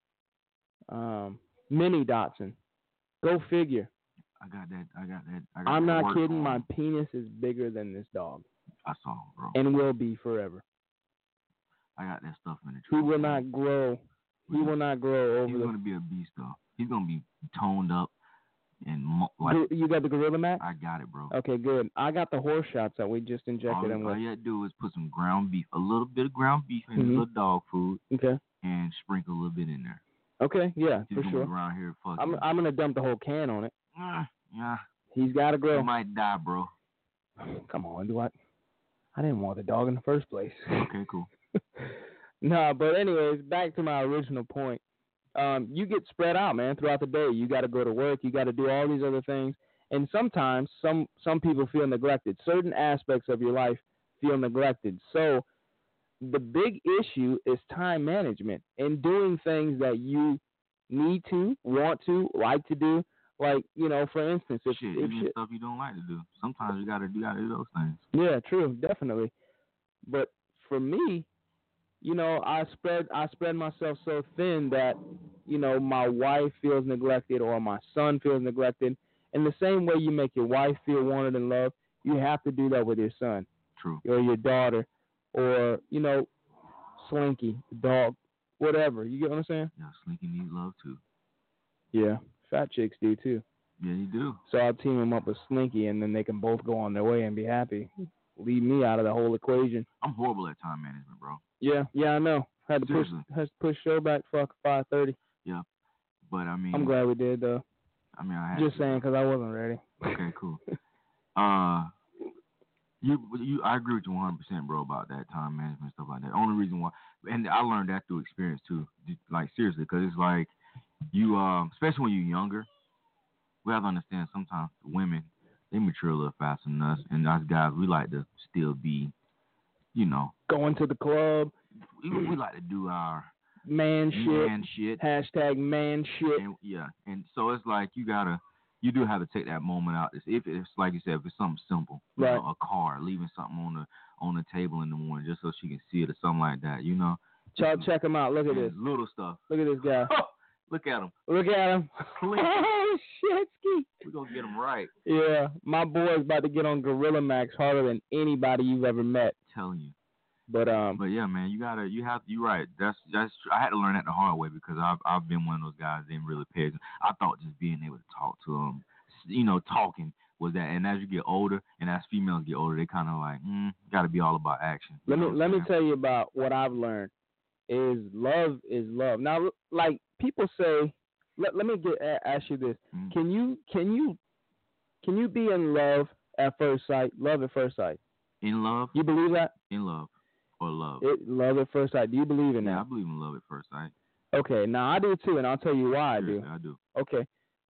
Mini Dachshund. Go figure. I got that. I'm not kidding. My penis is bigger than this dog. I saw, bro. And will be forever. I got that stuff in the He trunk. will not grow. He will not grow over. He's gonna be a beast though. He's gonna be toned up and You got the Gorilla Max? I got it, bro. Okay, good. I got the horse shots that we just injected him with. All you gotta do is put some ground beef, a little bit of ground beef in his little dog food. Okay. And sprinkle a little bit in there. Okay, yeah, He's for gonna sure. Be around here, fucking. I'm gonna dump the whole can on it. Yeah. He's gotta grow. He might die, bro. Come on, do I didn't want the dog in the first place. Okay, cool. No, but anyways, back to my original point. You get spread out, man, throughout the day. You got to go to work. You got to do all these other things. And sometimes some people feel neglected. Certain aspects of your life feel neglected. So the big issue is time management and doing things that you need to, want to, like to do. Like, you know, for instance, if stuff you don't like to do. Sometimes you gotta do those things. Yeah, true, definitely. But for me, you know, I spread myself so thin that, you know, my wife feels neglected or my son feels neglected. In the same way you make your wife feel wanted and loved, you have to do that with your son. True. Or your daughter, or, you know, Slinky, the dog, whatever. You get what I'm saying? Yeah, Slinky needs love too. Yeah, fat chicks do too. Yeah, you do. So I'll team them up with Slinky, and then they can both go on their way and be happy. Leave me out of the whole equation. I'm horrible at time management, bro. Yeah, I know. Had to push show back for 5:30. Yeah, but I mean, I'm glad we did though. I mean, I had just saying because I wasn't ready. Okay, cool. I agree with you 100%, bro, about that time management stuff like that. Only reason why, and I learned that through experience too. Like seriously, because it's like you, especially when you're younger, we have to understand sometimes women, they mature a little faster than us, and us guys, we like to still be, you know, going to the club. We like to do our man shit. Hashtag man shit. And so it's like you do have to take that moment out. If it's like you said, if it's something simple, you know, a car, leaving something on the table in the morning just so she can see it or something like that, you know. Check him out. Look at this. Little stuff. Look at this guy. Look at him. Look at him. Oh, shit, Ski. We're going to get him right. Yeah. My boy's about to get on Gorilla Max harder than anybody you've ever met. I'm telling you. But yeah, man, you're right. That's I had to learn that the hard way because I've been one of those guys that didn't really pay attention. I thought just being able to talk to them, you know, talking was that. And as you get older, and as females get older, they kind of like, got to be all about action. Let me tell you about what I've learned. Is love. Now, like people say, let me ask you this: Can you be in love at first sight? Love at first sight. In love? You believe that? In love or love? Love at first sight. Do you believe in that? Yeah, I believe in love at first sight. Okay, now I do too, and I'll tell you why I do. I do. Okay.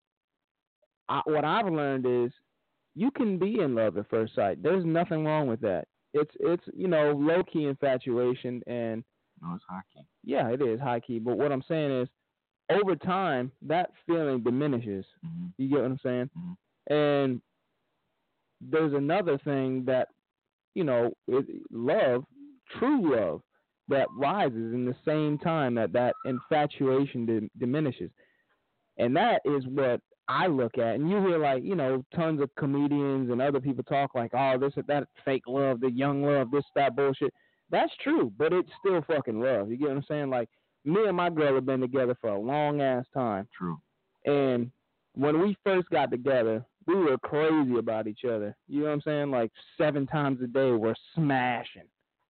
What I've learned is you can be in love at first sight. There's nothing wrong with that. It's you know, low key infatuation and. No, it's high key. Yeah, it is high key. But what I'm saying is, over time, that feeling diminishes. Mm-hmm. You get what I'm saying? Mm-hmm. And there's another thing that, you know, love, true love, that rises in the same time that infatuation diminishes. And that is what I look at. And you hear, like, you know, tons of comedians and other people talk like, oh, this or that fake love, the young love, this, that bullshit. That's true, but it's still fucking love. You get what I'm saying? Like, me and my girl have been together for a long-ass time. True. And when we first got together, we were crazy about each other. You know what I'm saying? Like, 7 times a day, we're smashing.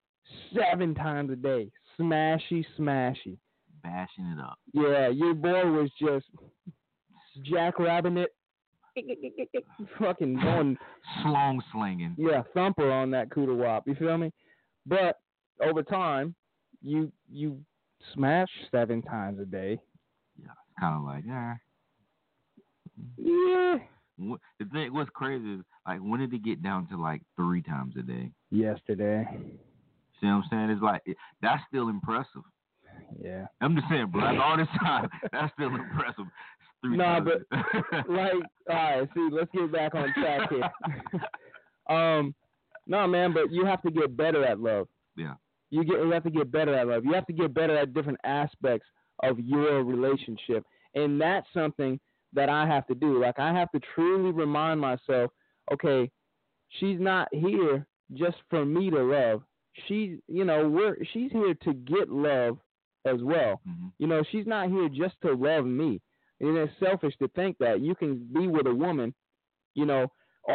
7 times a day. Smashy. Bashing it up. Yeah, your boy was just jackrabbing it. Fucking going. Slong slinging. Yeah, thumper on that cooter wop. You feel me? But over time, you smash 7 times a day. Yeah, it's kind of like, Yeah. the thing, what's crazy is, like, when did it get down to, like, 3 times a day? Yesterday. See what I'm saying? It's like, that's still impressive. Yeah. I'm just saying, bro, after all this time, that's still impressive. 3 times. But, like, all right, see, let's get back on track here. No, man, but you have to get better at love. Yeah. You have to get better at love. You have to get better at different aspects of your relationship. And that's something that I have to do. Like, I have to truly remind myself, okay, she's not here just for me to love. She's here to get love as well. Mm-hmm. You know, she's not here just to love me. And it's selfish to think that you can be with a woman, you know,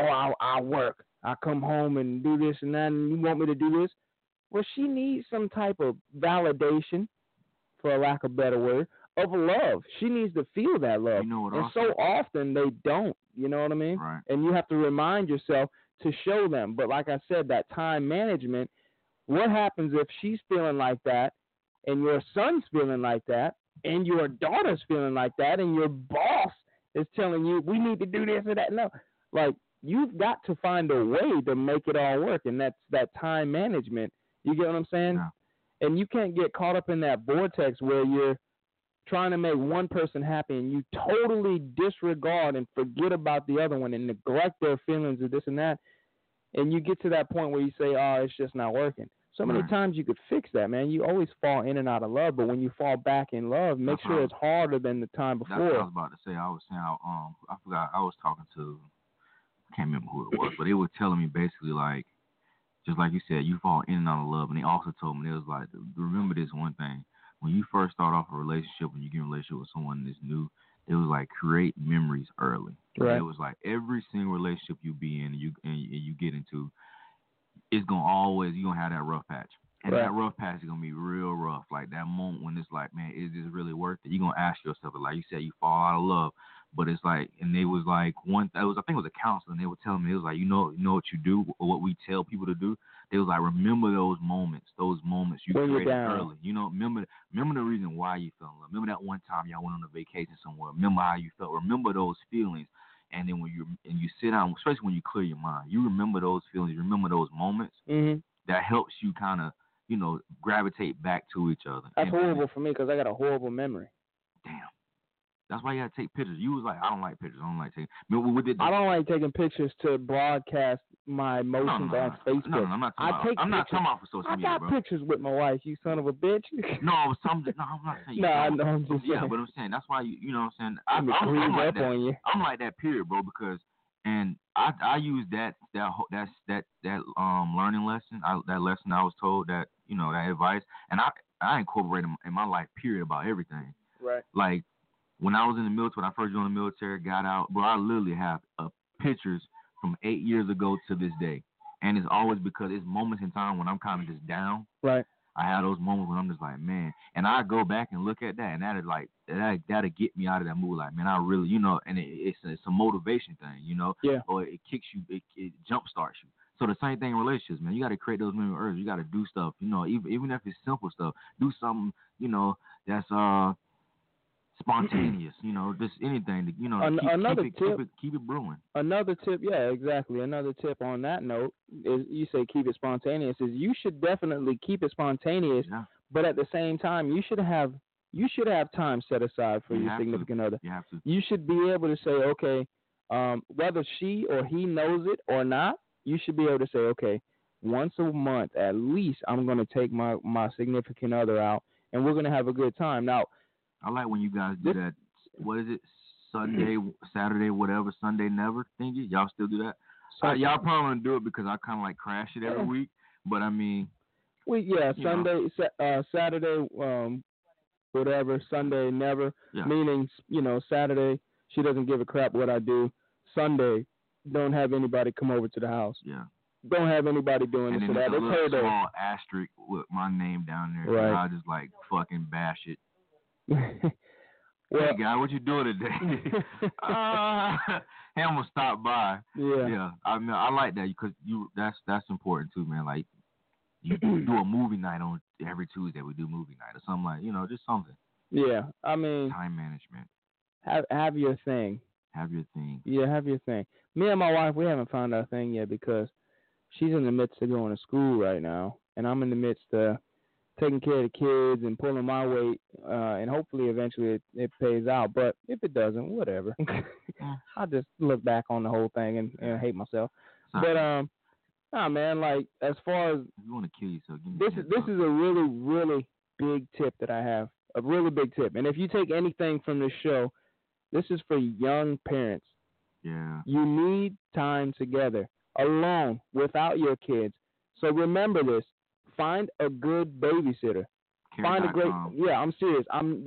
I work. I come home and do this and that, and you want me to do this? Well, she needs some type of validation, for a lack of a better word, of love. She needs to feel that love. You know what? And Also, so often they don't, you know what I mean? right. And you have to remind yourself to show them. But like I said, that time management, what happens if she's feeling like that and your son's feeling like that and your daughter's feeling like that and your boss is telling you, we need to do this or that? No. Like, you've got to find a way to make it all work, and that's that time management. You get what I'm saying? Yeah. And you can't get caught up in that vortex where you're trying to make one person happy and you totally disregard and forget about the other one and neglect their feelings or this and that. And you get to that point where you say, oh, it's just not working. So many times you could fix that, man. You always fall in and out of love, but when you fall back in love, make sure it's harder than the time before. That's what I was about to say. I was saying, I forgot, I was talking to, I can't remember who it was, but they were telling me basically, like, just like you said, you fall in and out of love. And they also told me, it was like, remember this one thing. When you first start off a relationship, when you get in a relationship with someone that's new, it was like create memories early. Right. It was like every single relationship you be in and you get into, it's going to always, you're going to have that rough patch. And Right. that rough patch is going to be real rough. Like that moment when it's like, man, is this really worth it? You're going to ask yourself, like you said, you fall out of love. But it's like, and they was like, I think it was a counselor, and they were telling me, it was like, you know what you do, or what we tell people to do? They was like, remember those moments you created early. You know, remember the reason why you fell in love. Remember that one time y'all went on a vacation somewhere. Remember how you felt. Remember those feelings. And then when you sit down, especially when you clear your mind, you remember those feelings, you remember those moments. Mm-hmm. That helps you kind of, you know, gravitate back to each other. That's horrible for me because I got a horrible memory. Damn. That's why you gotta take pictures. You was like, I don't like pictures. I don't like taking. I don't like taking pictures to broadcast my emotions on Facebook. No, I'm not talking about for social media, bro. I got pictures with my wife, you son of a bitch. I'm not saying you. No, I know. I'm just yeah, saying. but I'm saying that's why you know what I'm saying. I'm like that. On you. I'm like that, period, bro. Because I use that learning lesson, that lesson I was told, that you know, that advice, and I incorporate it in my life, period, about everything. Right. Like. When I was in the military, when I first joined the military, got out, bro, I literally have pictures from 8 years ago to this day. And it's always because it's moments in time when I'm kind of just down. Right. I have those moments when I'm just like, man. And I go back and look at that, and that is like, that'll get me out of that mood. Like, man, I really, you know, and it's a motivation thing, you know. Yeah. Or it kicks you, it jumpstarts you. So the same thing in relationships, man. You got to create those memories early. You got to do stuff, you know, even if it's simple stuff. Do something, you know, that's spontaneous, you know, just anything to, you know, keep it brewing. Another tip, yeah, exactly. Another tip on that note is, you say keep it spontaneous, is you should definitely keep it spontaneous, yeah. But at the same time, you should have time set aside for your significant other. You have to. You should be able to say, okay, whether she or he knows it or not, you should be able to say, okay, once a month at least, I'm going to take my significant other out, and we're going to have a good time. Now, I like when you guys do that. What is it? Sunday, Saturday, whatever, Sunday never thingy. Y'all still do that? Y'all probably don't do it because I kind of like crash it every week. But I mean, Sunday, Saturday, whatever. Sunday never. Yeah. Meaning, you know, Saturday she doesn't give a crap what I do. Sunday, don't have anybody come over to the house. Yeah. Don't have anybody doing this or that. And then there's a little small asterisk with my name down there. Right. And I just like fucking bash it. Well, hey guy, what you doing today? Ham will stop by. Yeah. I mean, I like that because that's important too, man. Like you do a movie night on every Tuesday. We do movie night or something, like, you know, just something. Yeah, I mean, time management. Have your thing. Have your thing. Yeah, have your thing. Me and my wife, we haven't found our thing yet because she's in the midst of going to school right now, and I'm in the midst of taking care of the kids and pulling my weight, and hopefully eventually it pays out. But if it doesn't, whatever. I just look back on the whole thing and hate myself. But nah, man, like as far as if you want to kill yourself, this is a really, really big tip that I have. A really big tip. And if you take anything from this show, this is for young parents. Yeah. You need time together, alone, without your kids. So remember this. Find a good babysitter. Find a great. Yeah, I'm serious.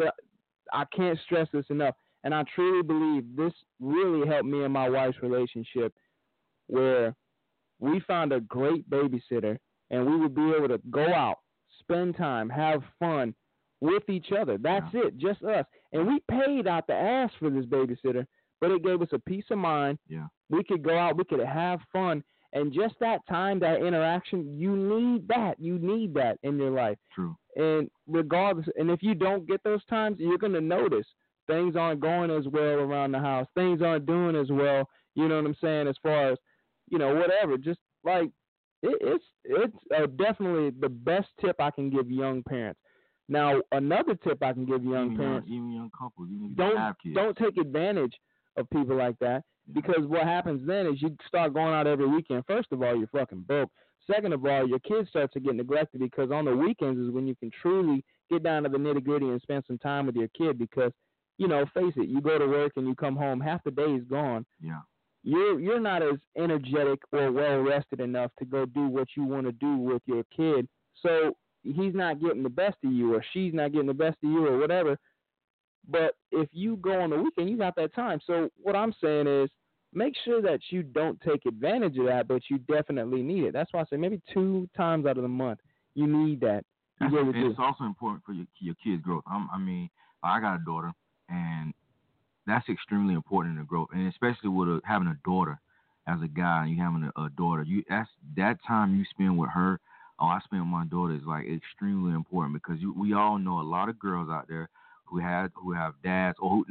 I can't stress this enough. And I truly believe this really helped me and my wife's relationship, where we found a great babysitter, and we would be able to go out, spend time, have fun with each other. That's it, just us. And we paid out the ass for this babysitter, but it gave us a peace of mind. Yeah. We could go out, we could have fun. And just that time, that interaction, you need that. You need that in your life. True. And regardless, and if you don't get those times, you're going to notice things aren't going as well around the house. Things aren't doing as well, you know what I'm saying, as far as, you know, whatever. Just like, it's definitely the best tip I can give young parents. Now, another tip I can give young parents, even young couples, don't take advantage of people like that. Because what happens then is you start going out every weekend. First of all, you're fucking broke. Second of all, your kids start to get neglected because on the weekends is when you can truly get down to the nitty-gritty and spend some time with your kid because, you know, face it, you go to work and you come home, half the day is gone. Yeah. You're not as energetic or well-rested enough to go do what you want to do with your kid. So he's not getting the best of you or she's not getting the best of you or whatever. But if you go on the weekend, you got that time. So what I'm saying is make sure that you don't take advantage of that, but you definitely need it. That's why I say maybe 2 times out of the month you need that. It's also important for your kids' growth. I mean, I got a daughter, and that's extremely important in the growth, and especially with having a daughter as a guy and you having a daughter. That time you spend with her, I spend with my daughter is like extremely important because we all know a lot of girls out there who have dads or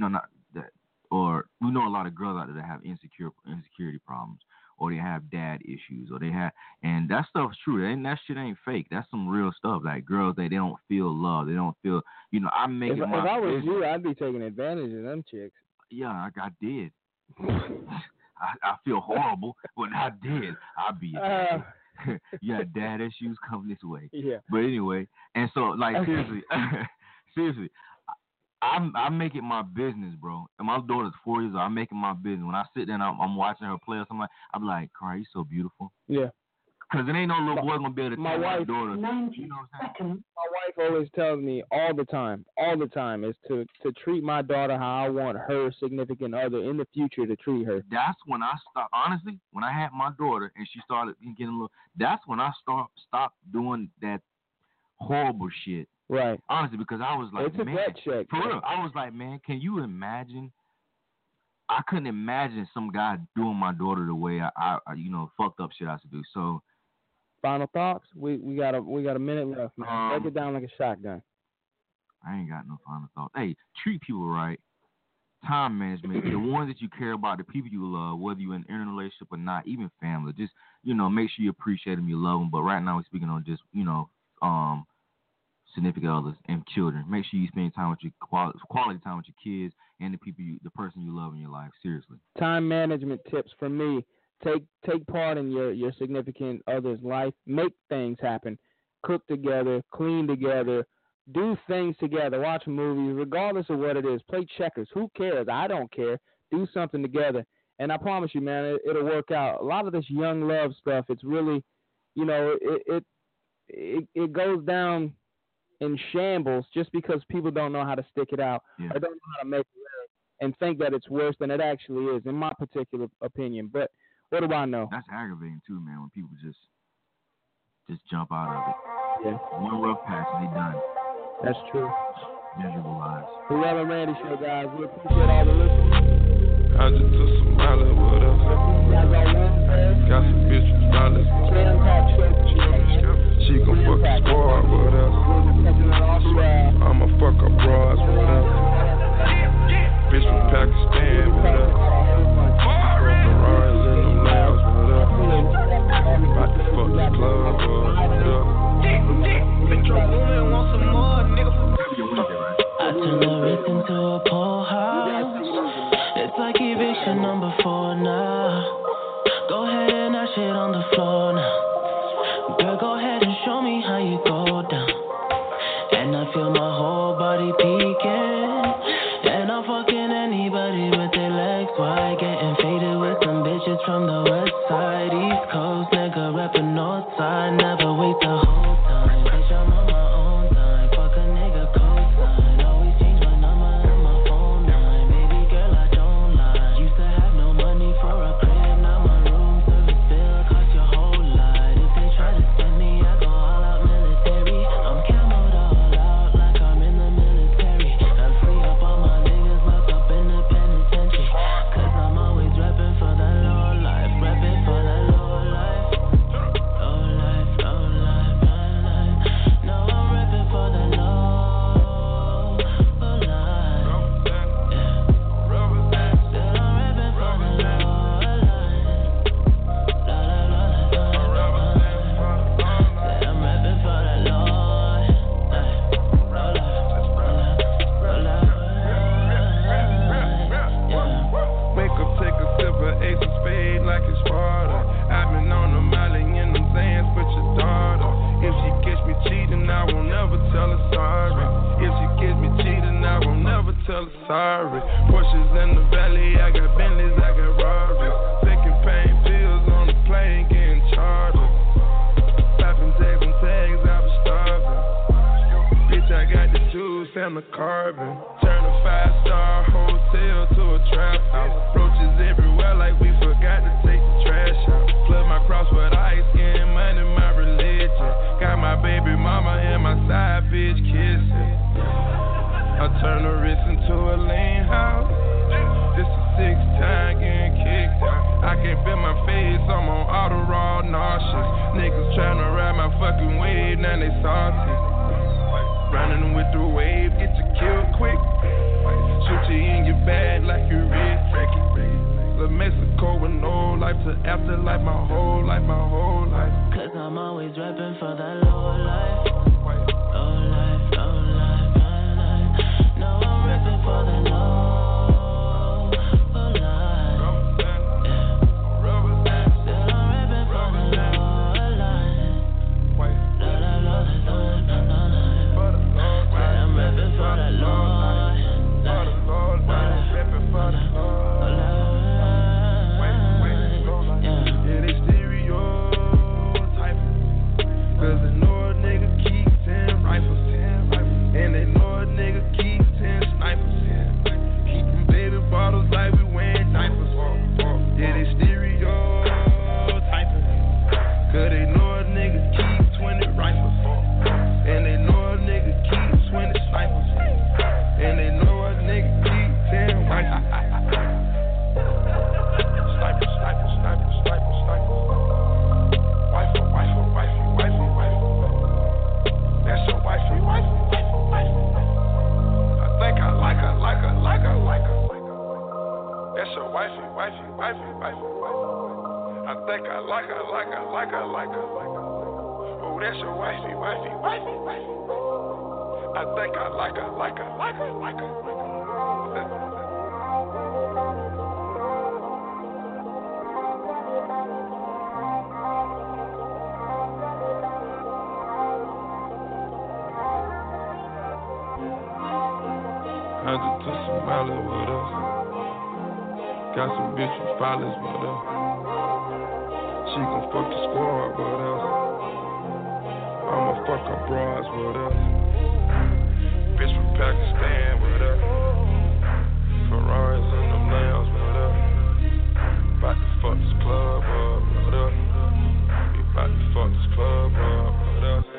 or we know a lot of girls out there that have insecurity problems, or they have dad issues, or and that stuff's true. And that shit ain't fake. That's some real stuff. Like girls, they don't feel love. They don't feel, If I was you, I'd be taking advantage of them chicks. Yeah, I did. I feel horrible, but I did. I'd be yeah, dad issues come this way. Yeah. But anyway, and so like seriously, I make it my business, bro. And my daughter's 4 years old. I make it my business. When I sit there and I'm watching her play or something, I'm like, "Cry, you're so beautiful." Yeah. Because there ain't no little boy gonna be able to tell my daughter. 90 seconds. My wife always tells me all the time, is to treat my daughter how I want her significant other in the future to treat her. That's when I stopped. Honestly, when I had my daughter and she started getting a little, that's when I stopped doing that horrible shit. Right. Honestly, because I was like, it's a gut check. For real, I was like, man, can you imagine? I couldn't imagine some guy doing my daughter the way I fucked up shit I used to do. So. Final thoughts? We got a minute left, man. Break it down like a shotgun. I ain't got no final thoughts. Hey, treat people right. Time management. The ones that you care about, the people you love, whether you're in a relationship or not, even family. Just, make sure you appreciate them, you love them. But right now we're speaking on just, significant others and children. Make sure you spend time with your quality time with your kids and the person you love in your life. Seriously. Time management tips from me. Take part in your significant other's life. Make things happen. Cook together. Clean together. Do things together. Watch movies, regardless of what it is. Play checkers. Who cares? I don't care. Do something together. And I promise you, man, it'll work out. A lot of this young love stuff, it's really, it goes down in shambles just because people don't know how to stick it out. Yeah. Or don't know how to make it work and think that it's worse than it actually is, in my particular opinion. But what do I know? That's aggravating too, man, when people just jump out of it. Yeah. One rough patch and they done. That's true. Miserable lives. The Reverend Randy Show, guys. We appreciate all the listeners. I just took some Molly with us. Got some bitches dollars. She gon' fuck the squad with us. I'ma fuck her bras with us. Bitch from Pakistan with us. turn the wrist into a pool house. It's like eviction number 4 now. Go ahead and that shit on the floor now. Girl, go ahead and show me how you go down. And I feel my whole body peeking. And I'm fucking anybody with their legs wide. Getting faded with some bitches from the west side. East Coast, nigga reppin' north side. Never wait the whole time. Bitch, I'm on my own time. Fuck a nigga cosign. Always change my number and my phone line. Baby girl, I don't lie. Used to have no money for a crib. Now my room service bill cost your whole lot. If they try to send me, I go all out military. I'm camoed all out like I'm in the military. I'm free up all my niggas locked up in the penitentiary. Cause I'm always reppin' for that low life. Reppin' for that low life. Low life, low life, low life. No, I'm reppin' for that low life. Said I'm reppin' for the low life. La la la la la. Said I'm reppin' for the low life. Low life, Wake up, take a sip of Ace of Spades like it's Sparta. I've been on the molly in them sands with your daughter. If she catch me cheating, I won't never tell her sorry. If she catch me cheating, I won't never tell her sorry. Porsches in the valley, I got Bentleys, I got Rarries. Taking pain pills on the plane, getting chartered. Popping tags and tags, I was starving. Bitch, I got the juice and the carbon. Turn a 5-star hotel to a trap house. Roaches everywhere like we forgot to take the trash out. Plug my cross with ice, getting money, my religion. Got my baby mama and my side bitch kissing. I turn the wrist into a lean house. This is 6th time getting kicked out. I can't feel my face, I'm on Adderall, nauseous. Niggas tryna ride my fucking wave, now they salty. Running with the wave, get you killed quick. Shoot you in your bag like you rich. La Mexico with no life to afterlife, my whole life, my whole life. Cause I'm always reppin' for that low life. Low life, low life, low life. No, I'm reppin' for the low life. Said I'm reppin' for the low life. La la la la la la la. Said I'm reppin' for the low life. Cause they know a nigga keep 10 rifles, and they know a nigga keep 10 snipers. Keep them baby bottles like we wearing diapers. Yeah, they stereotyping. Cause they know a nigga keep 20 rifles, and they know a nigga keep 20 snipers, and they know a nigga keep 10 rifles. Sniper, sniper, sniper, sniper, sniper. Rifle, rifle, rifle, rifle, rifle. That's your wifey, wifey, wifey, wifey. I think I like her, like her, like her, like her. That's your wifey, wifey, wifey, wifey, wifey. I think I like her, like her, like her, like her, like her. Oh, that's your wifey, wifey, wifey, wifey. I think I like her, like her, like her, like her, like her. I just took some mileage with us. Got some bitch with followers with us. She gon' fuck the squad with us. I'ma fuck her bras with us. Bitch from Pakistan with us. Ferraris in them lambs with us. About to fuck this club up with us. We about to fuck this club up with us.